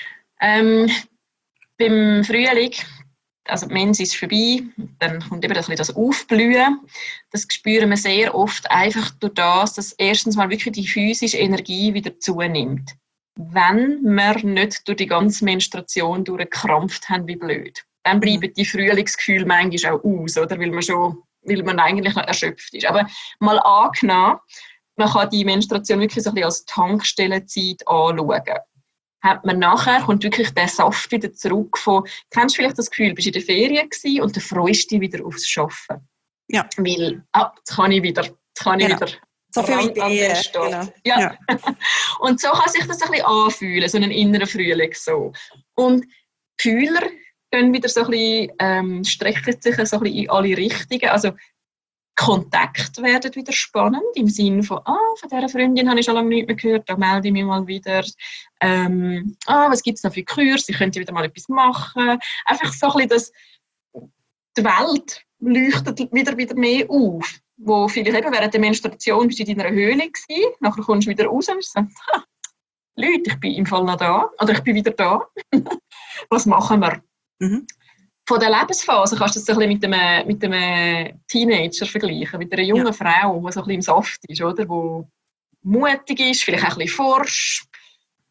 Beim Frühling, also die Mense ist vorbei, dann kommt eben das Aufblühen. Das spüren wir sehr oft einfach durch das, dass erstens mal wirklich die physische Energie wieder zunimmt. Wenn wir nicht durch die ganze Menstruation durchgekrampft haben, wie blöd. Dann bleiben die Frühlingsgefühle manchmal auch aus, oder? Weil man eigentlich noch erschöpft ist. Aber mal angenommen, man kann die Menstruation wirklich so ein bisschen als Tankstellenzeit anschauen. Kommt wirklich der Saft wieder zurück von, kennst du vielleicht das Gefühl, du bist in der Ferien gewesen und du freust dich wieder aufs Arbeiten. Ja. Weil, jetzt kann ich wieder. So viele Ideen. Genau. Ja. Und so kann sich das ein bisschen anfühlen, so einen inneren Frühling so. Und die Fühler gehen wieder so ein bisschen, strecken sich so ein bisschen in alle Richtungen. Also Kontakt werden wieder spannend, im Sinne von, von dieser Freundin habe ich schon lange nichts mehr gehört, da melde ich mich mal wieder. Was gibt es noch für Kurse, ich könnte wieder mal etwas machen. Einfach so ein bisschen, die Welt leuchtet wieder mehr auf. Wo vielleicht eben während der Menstruation bist du in deiner Höhle gewesen, nachher kommst du wieder raus und sagst, Leute, ich bin im Fall noch da, oder ich bin wieder da. Was machen wir? Mhm. Von der Lebensphase kannst du das so ein bisschen mit einem Teenager vergleichen, mit einer jungen Frau, die so ein bisschen im Saft ist, oder? Die mutig ist, vielleicht auch ein bisschen forsch,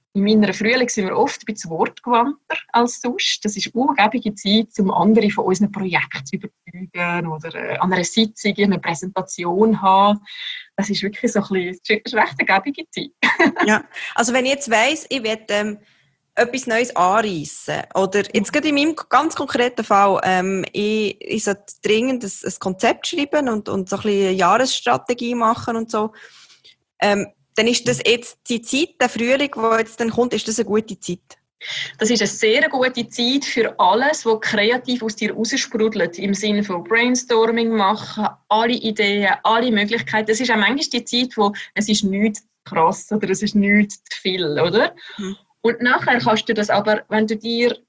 in meiner Frühling sind wir oft ein bisschen wortgewandter als sonst. Das ist eine angebige Zeit, um andere von unseren Projekten zu überzeugen oder an einer Sitzung eine Präsentation haben. Das ist wirklich so ein bisschen, das ist recht eine angebige Zeit. Ja, also wenn ich jetzt weiss, ich will etwas Neues anreissen, oder jetzt gerade in meinem ganz konkreten Fall, ich sollte dringend ein Konzept schreiben und so ein bisschen eine Jahresstrategie machen und so, dann ist das jetzt die Zeit, der Frühling, der jetzt dann kommt, ist das eine gute Zeit? Das ist eine sehr gute Zeit für alles, was kreativ aus dir raussprudelt. Im Sinne von Brainstorming machen, alle Ideen, alle Möglichkeiten. Das ist auch manchmal die Zeit, wo es ist nichts krass oder es ist nichts zu viel, oder? Mhm. Und nachher kannst du das aber, wenn du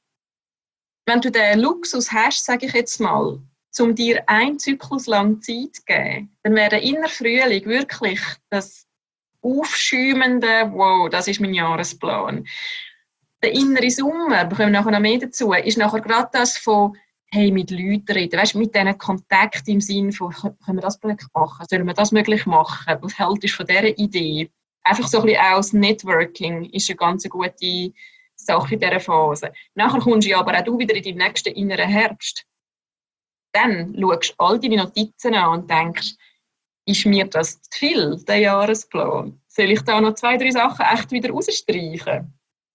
den Luxus hast, sage ich jetzt mal, um dir einen Zyklus lang Zeit zu geben, dann wäre der innere Frühling wirklich das aufschäumende, wow, das ist mein Jahresplan. Der innere Sommer, wir kommen nachher noch mehr dazu, ist nachher gerade das von, hey, mit Leuten reden, weißt, mit diesen Kontakt im Sinne von, können wir das möglich machen, sollen wir das möglich machen, was hältst du von dieser Idee? Einfach so ein bisschen aus Networking ist eine ganz gute Sache in dieser Phase. Nachher kommst du aber auch du wieder in deinen nächsten inneren Herbst. Dann schaust du all deine Notizen an und denkst, ist mir das zu viel, der Jahresplan? Soll ich da noch 2, 3 Sachen echt wieder rausstreichen?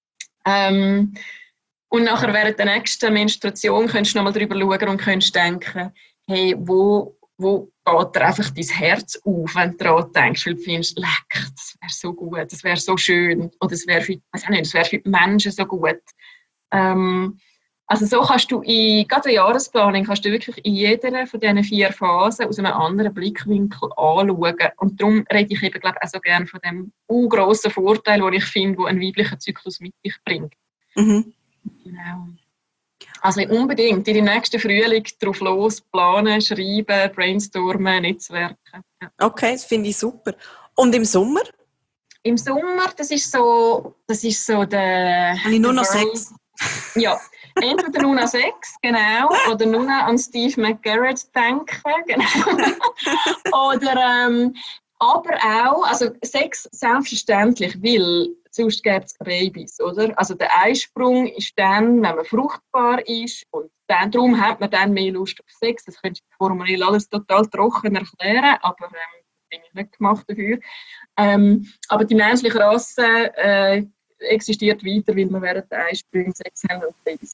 Und nachher während der nächsten Menstruation könntest du nochmal darüber schauen und könntest denken, hey, wo geht dir einfach dein Herz auf, wenn du daran denkst, weil du findest, leck, das wäre so gut, das wäre so schön, oder das wäre für die Menschen so gut. Also so kannst du gerade der Jahresplanung kannst du wirklich in jeder von diesen 4 Phasen aus einem anderen Blickwinkel anschauen. Und darum rede ich eben, glaube ich, auch so gerne von dem grossen Vorteil, den ich finde, den ein weiblicher Zyklus mit sich bringt. Mhm. Genau. Also unbedingt in den nächsten Frühling drauf los, planen, schreiben, brainstormen, netzwerken. Ja. Okay, das finde ich super. Und im Sommer? Im Sommer, das ist so der... Habe ich nur noch 6? Ja. Entweder nur an Sex, genau, oder nur an Steve McGarrett denken, genau. Oder, aber auch, also Sex selbstverständlich, weil sonst gäbe es Babys, oder? Also der Eisprung ist dann, wenn man fruchtbar ist, und dann, darum hat man dann mehr Lust auf Sex. Das könnte ich formell alles total trocken erklären, aber bin ich nicht gemacht dafür. Aber die menschliche Rasse existiert weiter, weil wir während der Eisprung Sex haben und Babys.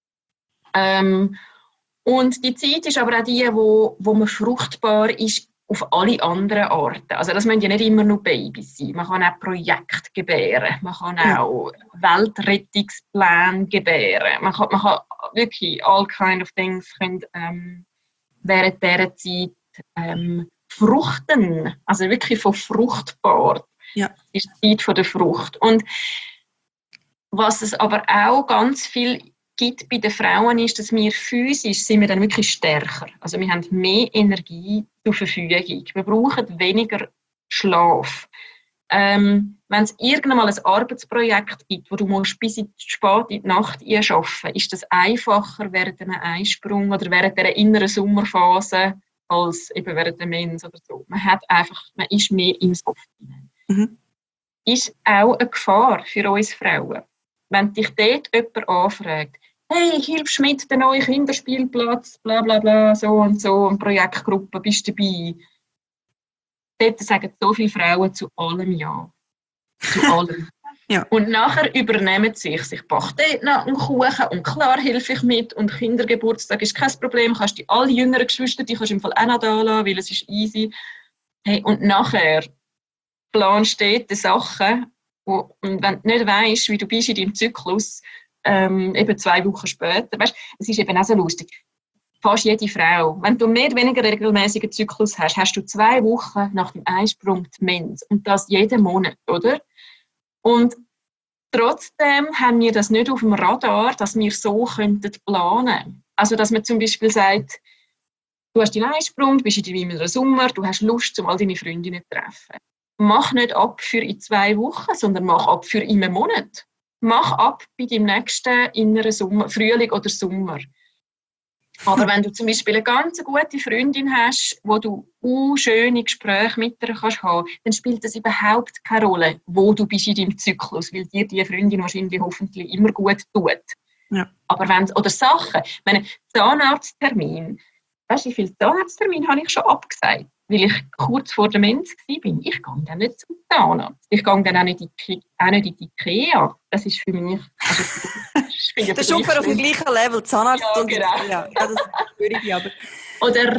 Und die Zeit ist aber auch die, wo man fruchtbar ist auf alle anderen Arten. Also das müssen ja nicht immer nur Babys sein. Man kann auch Projekte gebären, man kann auch Weltrettungspläne gebären. Man kann wirklich all kind of things können, während dieser Zeit fruchten. Also wirklich von fruchtbar. Ja. Das ist die Zeit von der Frucht. Und was es aber auch ganz viel gibt bei den Frauen ist, dass wir physisch sind wir dann wirklich stärker. Also wir haben mehr Energie zur Verfügung. Wir brauchen weniger Schlaf. Wenn es irgendwann mal ein Arbeitsprojekt gibt, wo du bis spät in die Nacht arbeiten musst, ist das einfacher während einem Eisprung oder während der inneren Sommerphase als eben während der Mens oder so. Man ist mehr im Soft. Mhm. Ist auch eine Gefahr für uns Frauen. Wenn dich dort jemand anfragt, hey, hilfst du mit dem neuen Kinderspielplatz, bla bla bla, so und so, eine Projektgruppe, bist du dabei? Dort sagen so viele Frauen zu allem Ja. Zu allem. Ja. Und nachher übernehmen sie sich. Ich backe dort noch einen Kuchen und klar helfe ich mit und Kindergeburtstag ist kein Problem, kannst du alle jüngeren Geschwister, die kannst du im Fall auch noch da lassen, weil es ist easy. Hey, und nachher planst du dort Sachen, und wenn du nicht weisst, wie du bist in deinem Zyklus, eben 2 Wochen später, weißt, es ist eben auch so lustig. Fast jede Frau, wenn du mehr oder weniger regelmäßigen Zyklus hast, hast du 2 Wochen nach dem Eisprung die Mens. Und das jeden Monat, oder? Und trotzdem haben wir das nicht auf dem Radar, dass wir so könnten planen. Also, dass man zum Beispiel sagt, du hast deinen Eisprung, du bist in deinem Sommer, du hast Lust, um all deine Freundinnen zu treffen. Mach nicht ab für in 2 Wochen, sondern mach ab für in einem Monat. Mach ab bei deinem nächsten inneren Sommer, Frühling oder Sommer. Aber wenn du zum Beispiel eine ganz gute Freundin hast, wo du schöne Gespräche mit ihr kannst haben, dann spielt es überhaupt keine Rolle, wo du bist in deinem Zyklus, weil dir die Freundin wahrscheinlich hoffentlich immer gut tut. Ja. Aber oder Sachen, ich meine, Zahnarzttermin, weißt du, wie viele Zahnarzttermine habe ich schon abgesagt, weil ich kurz vor der Mens war. Ich gehe dann nicht zum Zahnarzt. Ich gehe dann auch nicht in die IKEA. Das ist für mich... Also, das ist ungefähr auf dem gleichen Level, Zahnarzt ja, und genau. IKEA. Ja, das ist schwierig, aber... Oder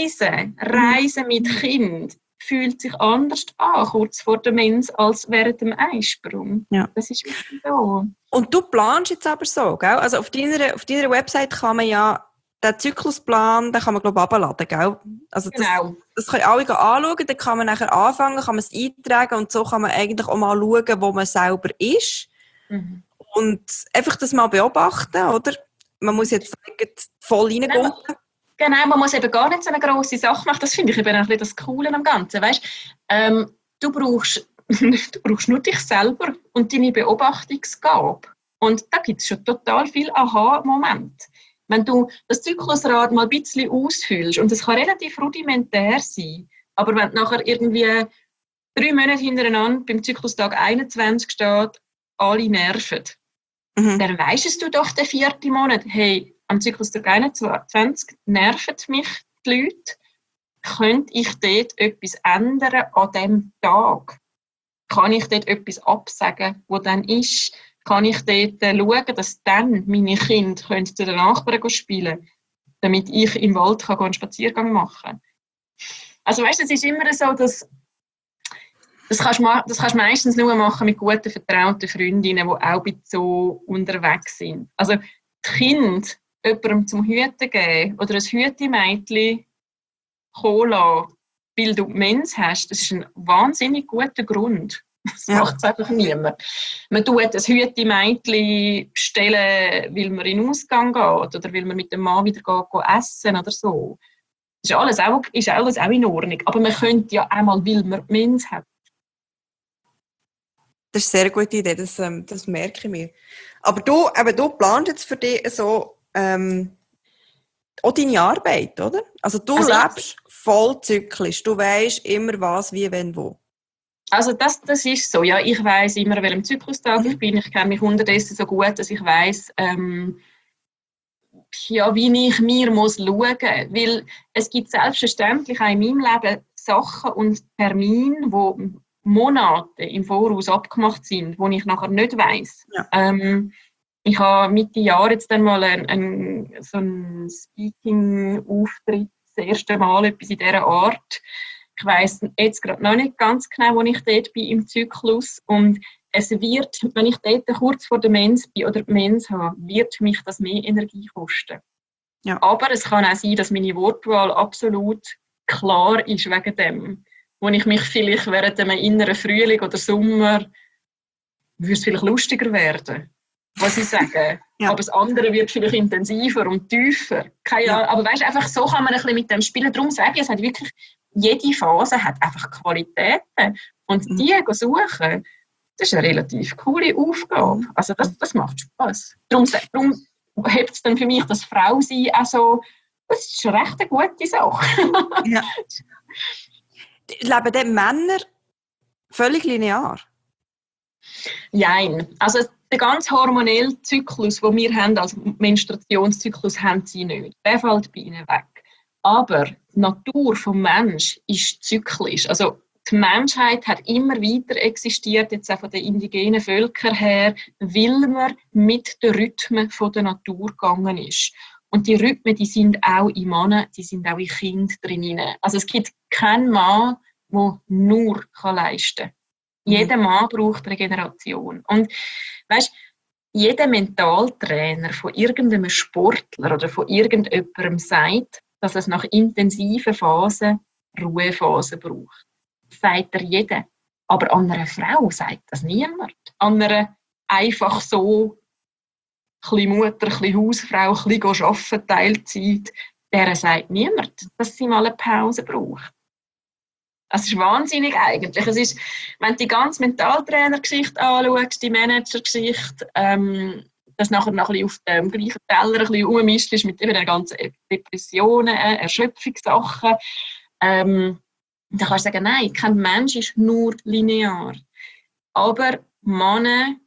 Reisen mit Kind fühlt sich anders an, kurz vor der Mens, als während dem Eisprung. Ja. Das ist wirklich so. Und du planst jetzt aber so, gell? Also auf deiner Website kann man ja den Zyklusplan, den kann man glaube ich runterladen, gell? Also das können alle anschauen, dann kann man nachher anfangen, kann man es eintragen und so kann man eigentlich auch mal schauen, wo man selber ist. Mhm. Und einfach das mal beobachten, oder? Man muss jetzt voll reingehen. Genau, man muss eben gar nicht so eine grosse Sache machen. Das finde ich eben ein bisschen das Coole am Ganzen. Weißt, du brauchst nur dich selber und deine Beobachtungsgabe. Und da gibt es schon total viel Aha-Momente. Wenn du das Zyklusrad mal ein bisschen ausfüllst, und es kann relativ rudimentär sein, aber wenn du nachher irgendwie 3 Monate hintereinander beim Zyklustag 21 steht, alle nerven, dann weisst du doch den 4. Monat, hey, am Zyklustag 21 nerven mich die Leute. Könnte ich dort etwas ändern an diesem Tag? Kann ich dort etwas absagen, was dann ist? Kann ich dort schauen, dass dann meine Kinder zu den Nachbarn spielen können, damit ich im Wald einen Spaziergang machen kann? Also weißt du, es ist immer so, dass das kannst du meistens nur machen mit guten, vertrauten Freundinnen, die auch so unterwegs sind. Also die Kinder jemandem zum Hüten geben oder ein Hütemädchen kommen lassen, weil du Mens hast, das ist ein wahnsinnig guter Grund. Das macht es einfach niemand. Man tut ein Hütemädchen bestellen, weil man in den Ausgang geht oder weil man mit dem Mann wieder geht essen oder so. Das ist alles auch in Ordnung. Aber man könnte ja einmal, weil man Mens hat. Das ist eine sehr gute Idee, das merke ich mir. Aber du planst jetzt für dich so auch deine Arbeit, oder? Also du lebst voll zyklisch. Du weisst immer was, wie, wenn, wo. Also das ist so. Ja, ich weiss immer, welchem Zyklustag ich bin. Ich kenne mich unterdessen so gut, dass ich weiss, wie ich mir muss schauen muss. Weil es gibt selbstverständlich auch in meinem Leben Sachen und Termine, die Monate im Voraus abgemacht sind, die ich nachher nicht weiss. Ja. Ich habe Mitte Jahr jetzt dann mal so einen Speaking-Auftritt, das erste Mal etwas in dieser Art. Ich weiss jetzt gerade noch nicht ganz genau, wo ich dort bin im Zyklus. Und es wird, wenn ich dort kurz vor der Mens bin oder die Mens habe, wird mich das mehr Energie kosten. Ja. Aber es kann auch sein, dass meine Wortwahl absolut klar ist wegen dem. Wo ich mich vielleicht während einem inneren Frühling oder Sommer würde es vielleicht lustiger werden, was ich sage. Ja. Aber das andere wird vielleicht intensiver und tiefer. Keine Ahnung. Aber weißt, einfach so kann man ein bisschen mit dem spielen. Darum sage ich, es hat wirklich, jede Phase hat einfach Qualitäten. Und die suchen, das ist eine relativ coole Aufgabe. Also das macht Spass. Darum hebt es dann für mich das Frausein auch so, das ist eine recht gute Sache. Ja. Leben die Männer völlig linear? Nein. Also der ganz hormonelle Zyklus, den wir haben, als Menstruationszyklus, haben sie nicht. Der fällt bei ihnen weg. Aber die Natur des Menschen ist zyklisch. Also die Menschheit hat immer weiter existiert, jetzt auch von den indigenen Völkern her, weil man mit den Rhythmen der Natur gegangen ist. Und die Rhythmen, die sind auch in Männern, die sind auch in Kindern drin. Also es gibt keinen Mann, der nur leisten kann. Jeder Mann braucht Regeneration. Und weißt, jeder Mentaltrainer von irgendeinem Sportler oder von irgendjemandem sagt, dass es nach intensiven Phasen Ruhephasen braucht. Das sagt jeder. Aber an einer Frau sagt das niemand. An einer einfach so ein bisschen Mutter, ein bisschen Hausfrau, ein bisschen arbeiten, Teilzeit, der sagt niemand, dass sie mal eine Pause braucht. Das ist wahnsinnig eigentlich. Es ist, wenn du die ganze Mentaltrainer-Geschichte anschaust, die Manager-Geschichte, dass nachher noch ein bisschen auf dem gleichen Teller ein bisschen rummischst mit den ganzen Depressionen, Erschöpfungssachen. Dann kannst du sagen, nein, kein Mensch ist nur linear. Aber Männer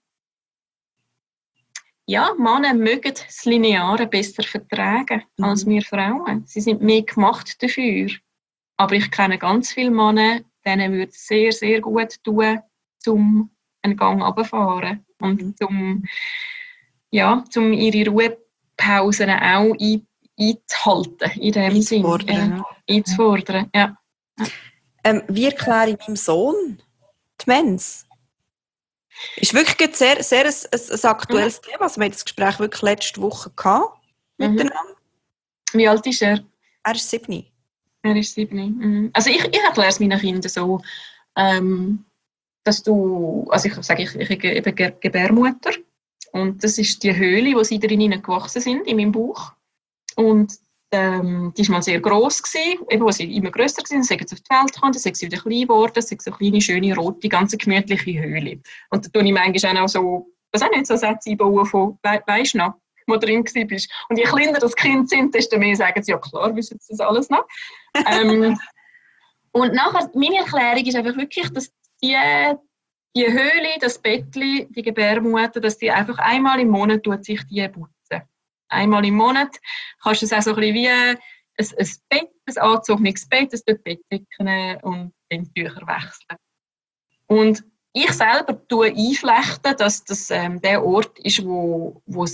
mögen das Lineare besser vertragen als wir Frauen. Sie sind mehr gemacht dafür. Aber ich kenne ganz viele Männer, denen würde es sehr, sehr gut tun, zum einen Gang runterzufahren und zum ihre Ruhepausen auch einzuhalten, in dem Sinne. Einzufordern, ja. Wie erkläre ich meinem Sohn die Mens? Ist wirklich sehr, sehr ein aktuelles Thema. Also wir hatten das Gespräch wirklich letzte Woche miteinander. Wie alt ist er? Er ist 7. Er ist 7. Also ich erkläre es meinen Kindern so, dass ich sage, ich bin Gebärmutter und das ist die Höhle, wo sie drinnen gewachsen sind, in meinem Bauch. Und die war mal sehr gross gewesen, eben, wo sie immer grösser waren, dann sind sie auf die Welt gekommen, dann sind sie wieder klein geworden, dann sind so eine kleine, schöne, rote, ganz gemütliche Höhle. Und da tue ich manchmal auch so, was auch nicht, so Sätze einbauen von, weisst du noch, wo du drin warst. Und je kleiner das Kind sind, desto mehr sagen sie, ja klar, wissen sie das alles noch. Und nachher, meine Erklärung ist einfach wirklich, dass die Höhle, das Bettli, die Gebärmutter, dass die einfach einmal im Monat tut sich die putzen. Einmal im Monat kannst du es auch so ein bisschen wie ein Bett, ein angezogenes Bett, das Bettdecken und den Tücher wechseln. Und ich selber tue einflechten, dass das der Ort ist, wo es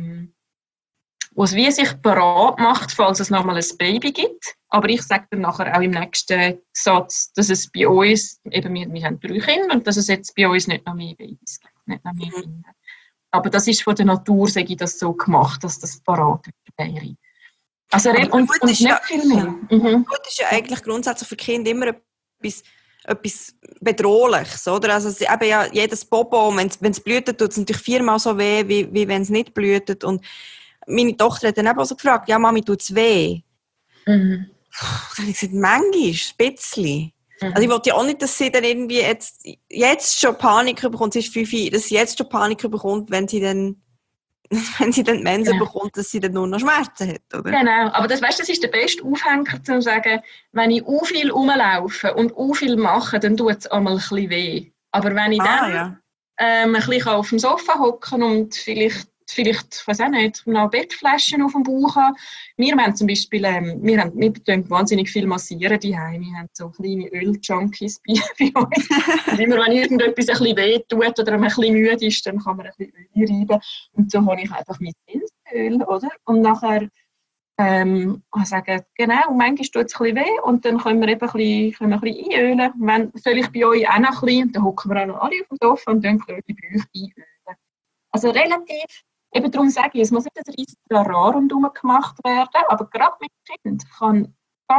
wie sich bereit macht, falls es nochmal ein Baby gibt. Aber ich sage dann nachher auch im nächsten Satz, dass es bei uns, eben wir haben 3 Kinder, und dass es jetzt bei uns nicht noch mehr Babys gibt, nicht noch mehr Kinder. Aber das ist von der Natur, sage ich, das so gemacht, dass das parat wäre. Also und nicht viel mehr. Gut ist ja eigentlich grundsätzlich für Kinder immer etwas Bedrohliches, oder? Also eben ja, jedes Popo, wenn es blühtet, tut es natürlich 4-mal so weh, wie wenn es nicht blühtet. Und meine Tochter hat dann eben auch so gefragt, ja Mami, tut es weh? Dann habe ich gesagt, manchmal, ein bisschen. Also ich wollte ja auch nicht, dass sie dann irgendwie jetzt schon Panik bekommt, sie ist 5, dass sie jetzt schon Panik bekommt, wenn sie dann die Mensen bekommt, dass sie dann nur noch Schmerzen hat, oder? Genau, aber das ist der beste Aufhänger, um zu sagen, wenn ich viel rumlaufe und viel mache, dann tut es einmal ein bisschen weh. Aber wenn ich dann ein bisschen auf dem Sofa hocken und vielleicht, ich weiß auch nicht, noch Bettflaschen auf dem Bauch haben. Wir haben zum Beispiel, wir tun wahnsinnig viel massieren daheim. Wir haben so kleine Öl-Junkies bei uns. Und immer wenn irgendetwas ein bisschen weh tut oder man ein bisschen müde ist, dann kann man ein bisschen Öl reiben. Und so habe ich einfach mein Öl, oder? Und nachher sagen, genau, manchmal tut es ein bisschen weh und dann können wir eben ein bisschen einölen. Vielleicht bei euch auch noch ein bisschen, dann hocken wir auch noch alle auf dem Sofa und dann können wir bei euch einölen. Also relativ. Eben darum sage ich, es muss nicht ein riesiges Trara rundherum gemacht werden, aber gerade mit Kindern kann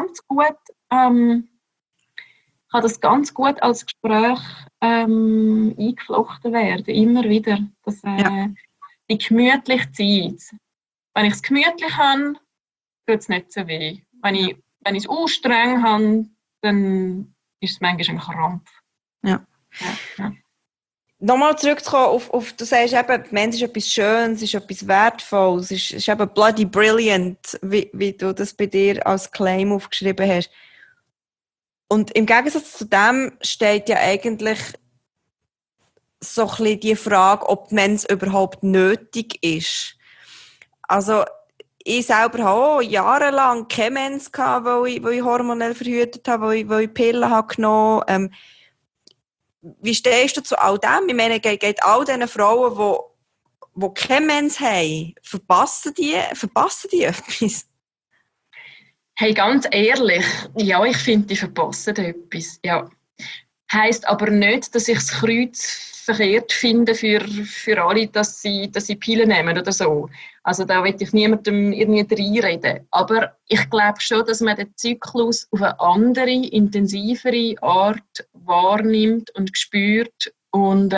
das ganz gut als Gespräch eingeflochten werden, immer wieder. Die gemütliche Zeit. Wenn ich es gemütlich habe, tut es nicht so weh. Wenn ich es streng habe, dann ist es manchmal ein Krampf. Ja. Nochmal zurückzukommen auf du sagst eben, die Mensch ist etwas Schönes, ist etwas Wertvolles, ist eben bloody brilliant, wie du das bei dir als Claim aufgeschrieben hast. Und im Gegensatz zu dem steht ja eigentlich so ein bisschen die Frage, ob die Mensch überhaupt nötig ist. Also ich selber habe auch jahrelang keine Mens gehabt, weil ich hormonell verhütet habe, weil ich Pillen habe genommen. Wie stehst du zu all dem? Ich meine, geht all diesen Frauen, die keine Mens haben, verpassen die etwas? Hey, ganz ehrlich, ja, ich finde, die verpassen etwas. Ja. Heisst aber nicht, dass ich das Kreuz verkehrt finde für alle, dass sie Pillen nehmen oder so. Also da will ich niemandem irgendwie reinreden. Aber ich glaube schon, dass man den Zyklus auf eine andere, intensivere Art wahrnimmt und spürt. Und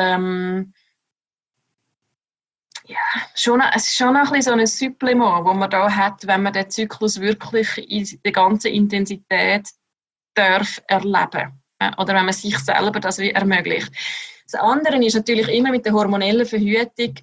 es ist schon ein bisschen so ein Supplement, das man da hat, wenn man den Zyklus wirklich in der ganzen Intensität darf erleben. Oder wenn man sich selber das wie ermöglicht. Das andere ist natürlich immer mit der hormonellen Verhütung,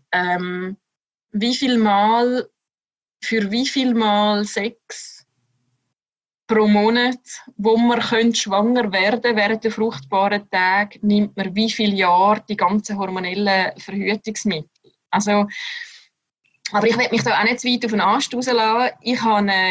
für wie viel Mal Sex pro Monat, wo man schwanger werden könnte, während der fruchtbaren Tage, nimmt man wie viele Jahre die ganzen hormonellen Verhütungsmittel. Also, aber ich will mich da auch nicht zu weit auf den Ast rauslassen. Ich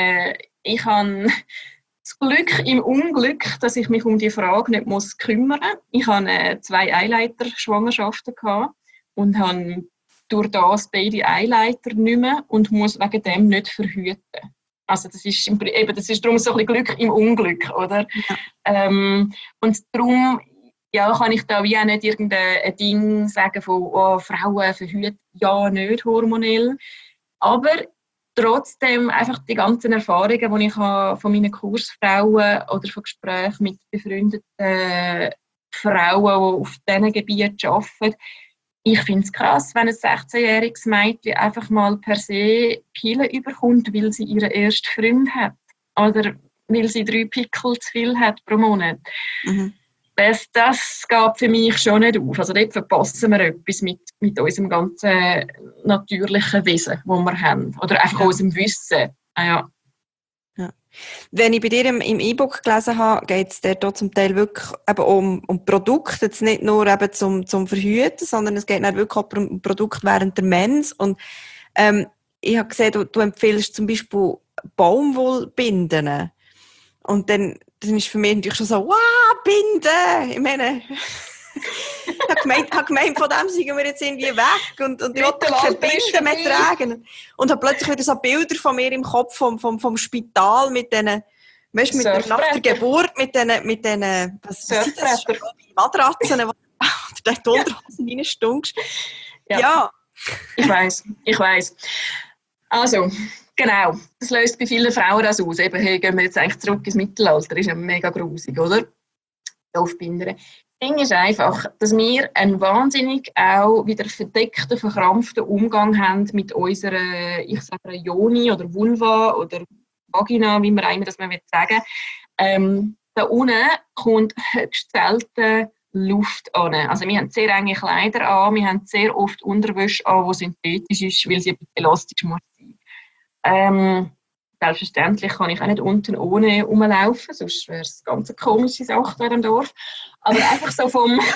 habe das Glück im Unglück, dass ich mich um die Frage nicht kümmern muss. Ich hatte 2 Eileiter-Schwangerschaften und habe durch das beide Eileiter nicht mehr und muss wegen dem nicht verhüten. Also das ist darum so ein bisschen Glück im Unglück, oder? Ja. Und darum kann ich da wie auch nicht irgendein Ding sagen von Frauen verhüten ja nicht hormonell. Aber trotzdem einfach die ganzen Erfahrungen, die ich habe von meinen Kursfrauen oder von Gesprächen mit befreundeten Frauen, die auf diesen Gebieten arbeiten, ich finde es krass, wenn ein 16-jähriges Mädchen einfach mal per se Pillen überkommt, weil sie ihren ersten Freund hat. Oder weil sie 3 Pickel zu viel hat pro Monat. Mhm. Das geht für mich schon nicht auf. Also dort verpassen wir etwas mit unserem ganzen natürlichen Wesen, das wir haben. Oder einfach unserem Wissen. Ja. Wenn ich bei dir im E-Book gelesen habe, geht es dort zum Teil wirklich eben um Produkte, jetzt nicht nur eben zum Verhüten, sondern es geht wirklich auch um Produkte während der Mens. Und ich habe gesehen, du empfiehlst zum Beispiel Baumwollbinden. Und dann ist für mich natürlich schon so, wow, Binden! Ich meine, ich habe gemeint, von dem sind wir jetzt irgendwie weg und ich wollte keine Binden mehr tragen. Und habe plötzlich wieder so Bilder von mir im Kopf vom Spital mit diesen, weißt du, nach der Geburt mit diesen was sind das? Matratzen, wo du die Unterhosen reinstunkst. Ja. Ich weiss. Also, genau. Das löst bei vielen Frauen das aus. Eben, hey, gehen wir jetzt eigentlich zurück ins Mittelalter. Das ist ja mega grusig, oder? Aufbindern. Das Ding ist einfach, dass wir einen wahnsinnig auch wieder verdeckten, verkrampften Umgang haben mit unserer, ich sage Yoni oder Vulva oder Vagina, wie man immer das sagen will. Da unten kommt höchst selten Luft an. Also wir haben sehr enge Kleider an, wir haben sehr oft Unterwäsche an, die synthetisch ist, weil sie elastisch muss sein. Selbstverständlich kann ich auch nicht unten ohne rumlaufen, sonst wäre es eine ganz komische Sache hier im Dorf. Aber einfach so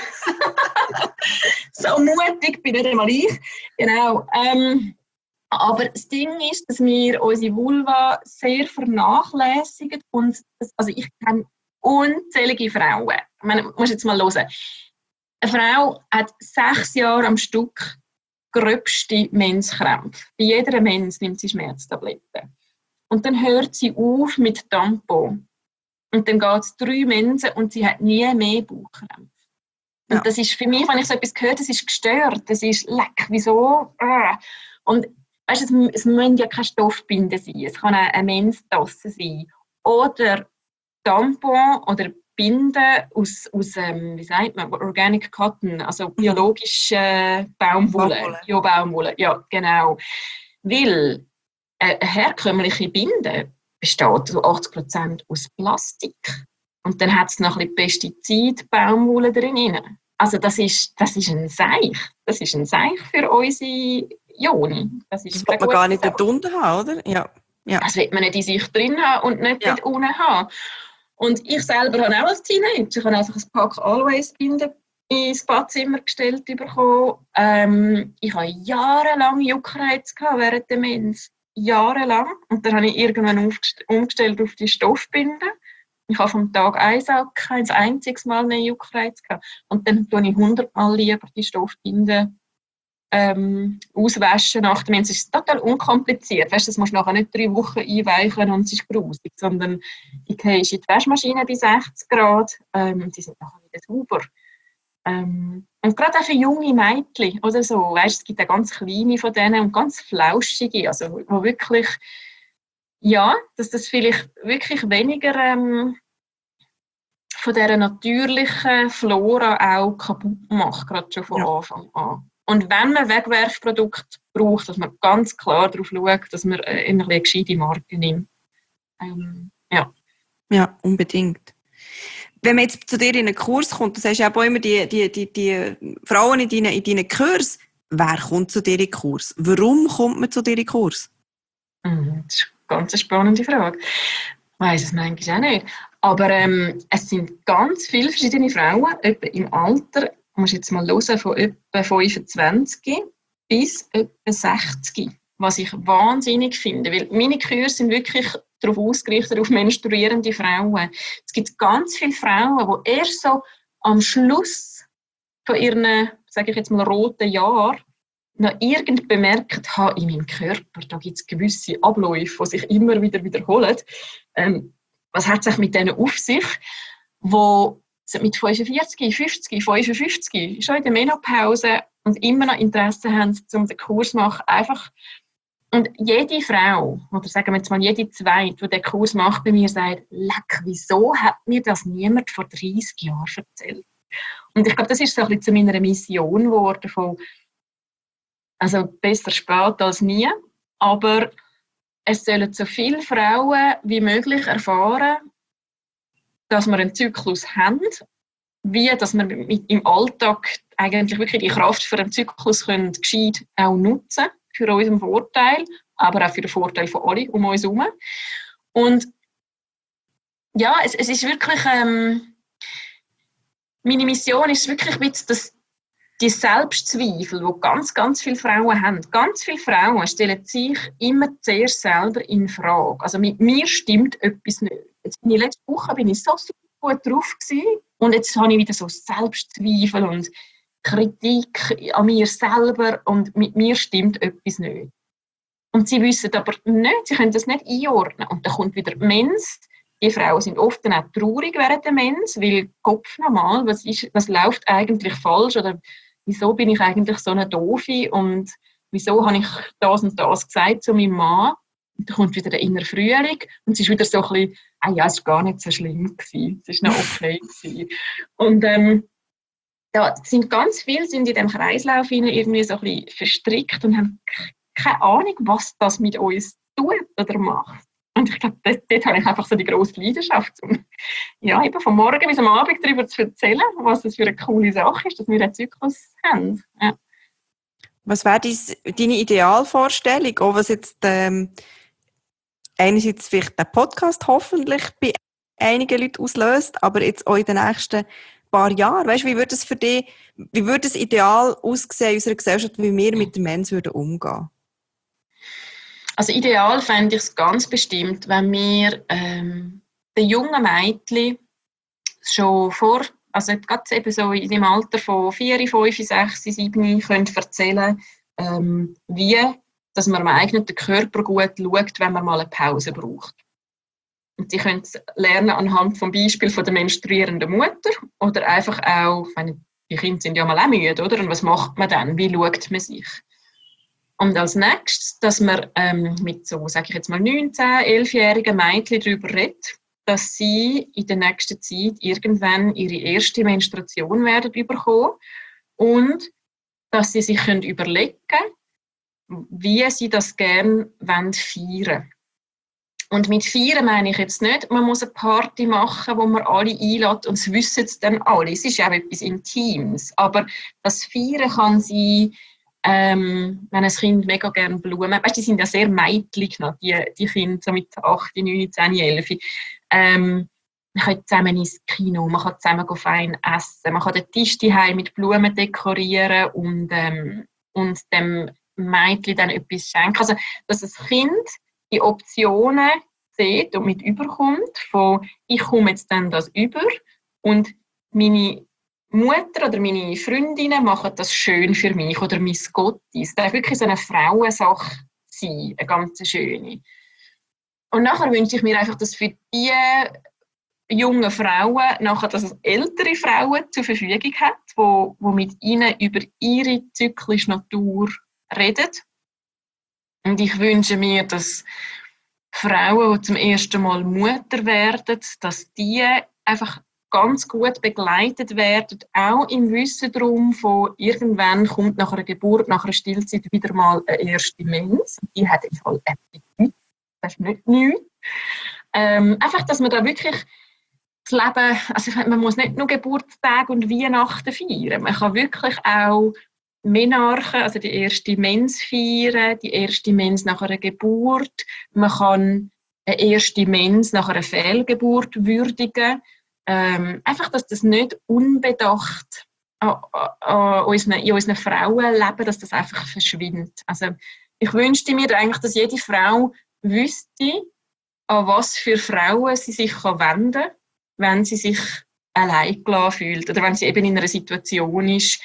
so mutig bin nicht einmal ich. Genau. Aber das Ding ist, dass wir unsere Vulva sehr vernachlässigen. Und ich kenne unzählige Frauen. Ich meine, musst jetzt mal hören. Eine Frau hat 6 Jahre am Stück gröbste Menskrämpfe. Bei jeder Mens nimmt sie Schmerztabletten. Und dann hört sie auf mit Tampon. Und dann geht es 3 Mensen und sie hat nie mehr Bauchkrämpfe. Und das ist für mich, wenn ich so etwas höre, das ist gestört. Das ist leck, wieso? Und weißt du, es müssen ja keine Stoffbinden sein. Es kann auch eine Menstasse sein. Oder Tampon oder Binden aus wie sagt man, Organic Cotton, also biologische Baumwolle. Bio-Baumwolle, ja, genau. Weil eine herkömmliche Binde besteht zu 80% aus Plastik. Und dann hat es noch ein bisschen Pestizid-Baumwolle drin. Also das ist ein Seich. Das ist ein Seich für unsere Yoni. Das will man gar nicht dort unten haben, oder? Ja. Das will man nicht in sich drin haben und nicht dort unten haben. Und ich selber habe auch als Teenager, ich habe einfach ein Pack Always-Binden ins Badzimmer gestellt bekommen. Ich hatte jahrelang Juckreiz während der Mens. Jahrelang. Und dann habe ich irgendwann umgestellt auf die Stoffbinden. Ich habe vom Tag 1 auch kein einziges Mal mehr Juckreiz gehabt. Und dann tue ich 100-mal lieber die Stoffbinden auswaschen nach dem Mens. Es ist total unkompliziert. Weißt, das musst du nachher nicht 3 Wochen einweichen und es ist grusig, sondern ich gehe in die Waschmaschine bei 60 Grad und die sind nachher wieder sauber. Und gerade auch für junge Mädchen oder so, weißt, es gibt auch ganz kleine von denen und ganz flauschige, also wo wirklich, dass das vielleicht wirklich weniger von dieser natürlichen Flora auch kaputt macht, gerade schon von Anfang an. Und wenn man Wegwerfprodukte braucht, dass man ganz klar darauf schaut, dass man eine gescheite Marke nimmt. Ja, unbedingt. Wenn man jetzt zu dir in einen Kurs kommt, du sagst ja auch immer die Frauen in deinen Kurs, wer kommt zu dir in den Kurs? Warum kommt man zu dir in den Kurs? Das ist eine ganz spannende Frage. weiss es manchmal auch nicht. Aber es sind ganz viele verschiedene Frauen, etwa im Alter, musst jetzt mal hören, von etwa 25 bis etwa 60. Was ich wahnsinnig finde, weil meine Kurse sind wirklich darauf ausgerichtet, auf menstruierende Frauen. Es gibt ganz viele Frauen, die erst so am Schluss von ihren, sage ich jetzt mal, roten Jahr noch irgend bemerkt haben, in meinem Körper, da gibt es gewisse Abläufe, die sich immer wieder wiederholen. Was hat sich mit denen auf sich, wo mit 45, 50, 55 schon in der Menopause und immer noch Interesse haben, um den Kurs zu machen, einfach. Und jede Frau, oder sagen wir jetzt mal jede Zweite, die den Kurs macht, bei mir sagt, leck, wieso hat mir das niemand vor 30 Jahren erzählt? Und ich glaube, das ist so ein bisschen zu meiner Mission geworden, von, also besser spät als nie, aber es sollen so viele Frauen wie möglich erfahren, dass wir einen Zyklus haben, wie dass wir im Alltag eigentlich wirklich die Kraft für einen Zyklus können gescheit auch nutzen, für unseren Vorteil, aber auch für den Vorteil von allen um uns herum. Und ja, es ist wirklich, meine Mission ist wirklich die Selbstzweifel, die ganz, ganz viele Frauen haben. Ganz viele Frauen stellen sich immer zuerst selber in Frage. Also mit mir stimmt etwas nicht. Jetzt letzte Woche bin ich so gut drauf gewesen, und jetzt habe ich wieder so Selbstzweifel und Kritik an mir selber und mit mir stimmt etwas nicht. Und sie wissen aber nicht, sie können das nicht einordnen. Und dann kommt wieder die Mens. Die Frauen sind oft dann auch traurig während der Mens, weil Kopf normal, was läuft eigentlich falsch oder wieso bin ich eigentlich so eine Doofe und wieso habe ich das und das gesagt zu meinem Mann. Und dann kommt wieder der innere Frühling und es ist wieder so ein bisschen, ja, es war gar nicht so schlimm gewesen, es war noch okay gewesen. Und ja, sind ganz viele sind in diesem Kreislauf irgendwie so ein bisschen verstrickt und haben keine Ahnung, was das mit uns tut oder macht. Und ich glaube, dort habe ich einfach so die grosse Leidenschaft, um ja, eben von morgen bis am Abend darüber zu erzählen, was das für eine coole Sache ist, dass wir einen Zyklus haben. Ja. Was wäre deine Idealvorstellung, auch was jetzt einerseits vielleicht der Podcast hoffentlich bei einigen Leuten auslöst, aber jetzt auch in den nächsten paar Jahren? Weißt, wie würde es für dich, wie würde es ideal aussehen in unserer Gesellschaft, wie wir mit dem Menschen umgehen würden? Also ideal fände ich es ganz bestimmt, wenn wir den jungen Mädchen schon also gerade eben so in dem Alter von 4, 5, 6, 7 können erzählen, wie dass man am eigenen Körper gut schaut, wenn man mal eine Pause braucht. Und sie können es lernen anhand vom Beispiel von der menstruierenden Mutter oder einfach auch, die Kinder sind ja mal auch müde, oder? Und was macht man dann? Wie schaut man sich? Und als nächstes, dass man mit so, sage ich jetzt mal, 19-, 11-jährigen Mädchen darüber redet, dass sie in der nächsten Zeit irgendwann ihre erste Menstruation werden bekommen und dass sie sich überlegen können, wie sie das gerne feiern wollen. Und mit Feiern meine ich jetzt nicht, man muss eine Party machen, wo man alle einlädt und es wissen es dann alle. Es ist ja auch etwas Intimes. Aber das Feiern kann sein, wenn ein Kind mega gerne Blumen, weißt, die sind ja sehr meidlich noch, die Kinder so mit 8, 9, 10, 11. Man kann zusammen ins Kino, man kann zusammen fein essen, man kann den Tisch daheim mit Blumen dekorieren und dem Mädchen dann etwas schenken. Also, dass das Kind die Optionen sieht und mit überkommt, von ich komme jetzt dann das über und meine Mutter oder meine Freundinnen machen das schön für mich oder mein Gottis. Das darf wirklich so eine Frauensache sein, eine ganz schöne. Und nachher wünsche ich mir einfach, dass für die jungen Frauen nachher, dass es ältere Frauen zur Verfügung hat, die mit ihnen über ihre zyklische Natur reden. Und ich wünsche mir, dass Frauen, die zum ersten Mal Mutter werden, dass die einfach ganz gut begleitet werden, auch im Wissen darum, von irgendwann kommt nach einer Geburt, nach einer Stillzeit wieder mal eine erste Mens. Die hat im Fall Appetit. Das ist nicht nichts. Einfach, dass man da wirklich das Leben, also man muss nicht nur Geburtstage und Weihnachten feiern, man kann wirklich auch Menarche, also die erste Mens feiern, die erste Mens nach einer Geburt. Man kann eine erste Mens nach einer Fehlgeburt würdigen. Einfach, dass das nicht unbedacht in unseren Frauenleben, dass das einfach verschwindet. Also, ich wünschte mir eigentlich, dass jede Frau wüsste, an was für Frauen sie sich wenden kann, wenn sie sich allein gelassen fühlt oder wenn sie eben in einer Situation ist,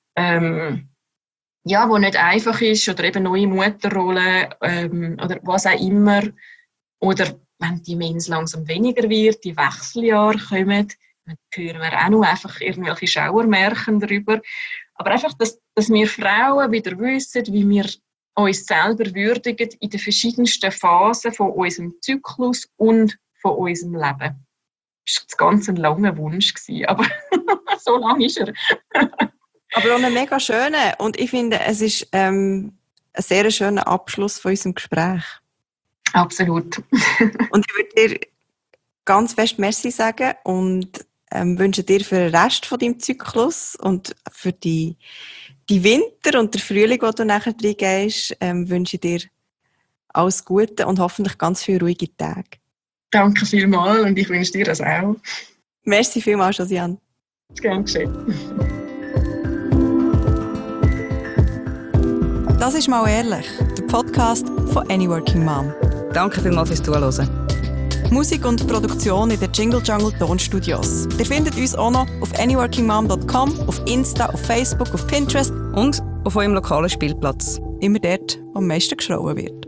wo nicht einfach ist oder eben neue Mutterrolle oder was auch immer. Oder wenn die Mens langsam weniger wird, die Wechseljahre kommen, dann hören wir auch noch einfach irgendwelche Schauermärchen darüber. Aber einfach, dass wir Frauen wieder wissen, wie wir uns selber würdigen in den verschiedensten Phasen von unserem Zyklus und von unserem Leben. Das war ganz ein langer Wunsch, aber so lang ist er. Aber auch ein mega schöner. Und ich finde, es ist ein sehr schöner Abschluss von unserem Gespräch. Absolut. Und ich würde dir ganz fest Merci sagen und wünsche dir für den Rest von deinem Zyklus und für die Winter und der Frühling, wo du nachher reingehst, wünsche ich dir alles Gute und hoffentlich ganz viele ruhige Tage. Danke vielmals und ich wünsche dir das auch. Merci vielmals, Josiane. Gern geschehen. Das ist «Mal ehrlich», der Podcast von Any Working Mom. Danke vielmals fürs Zuhören. Musik und Produktion in den Jingle Jungle Tonstudios. Ihr findet uns auch noch auf anyworkingmom.com, auf Insta, auf Facebook, auf Pinterest und auf eurem lokalen Spielplatz. Immer dort, wo am meisten geschrauen wird.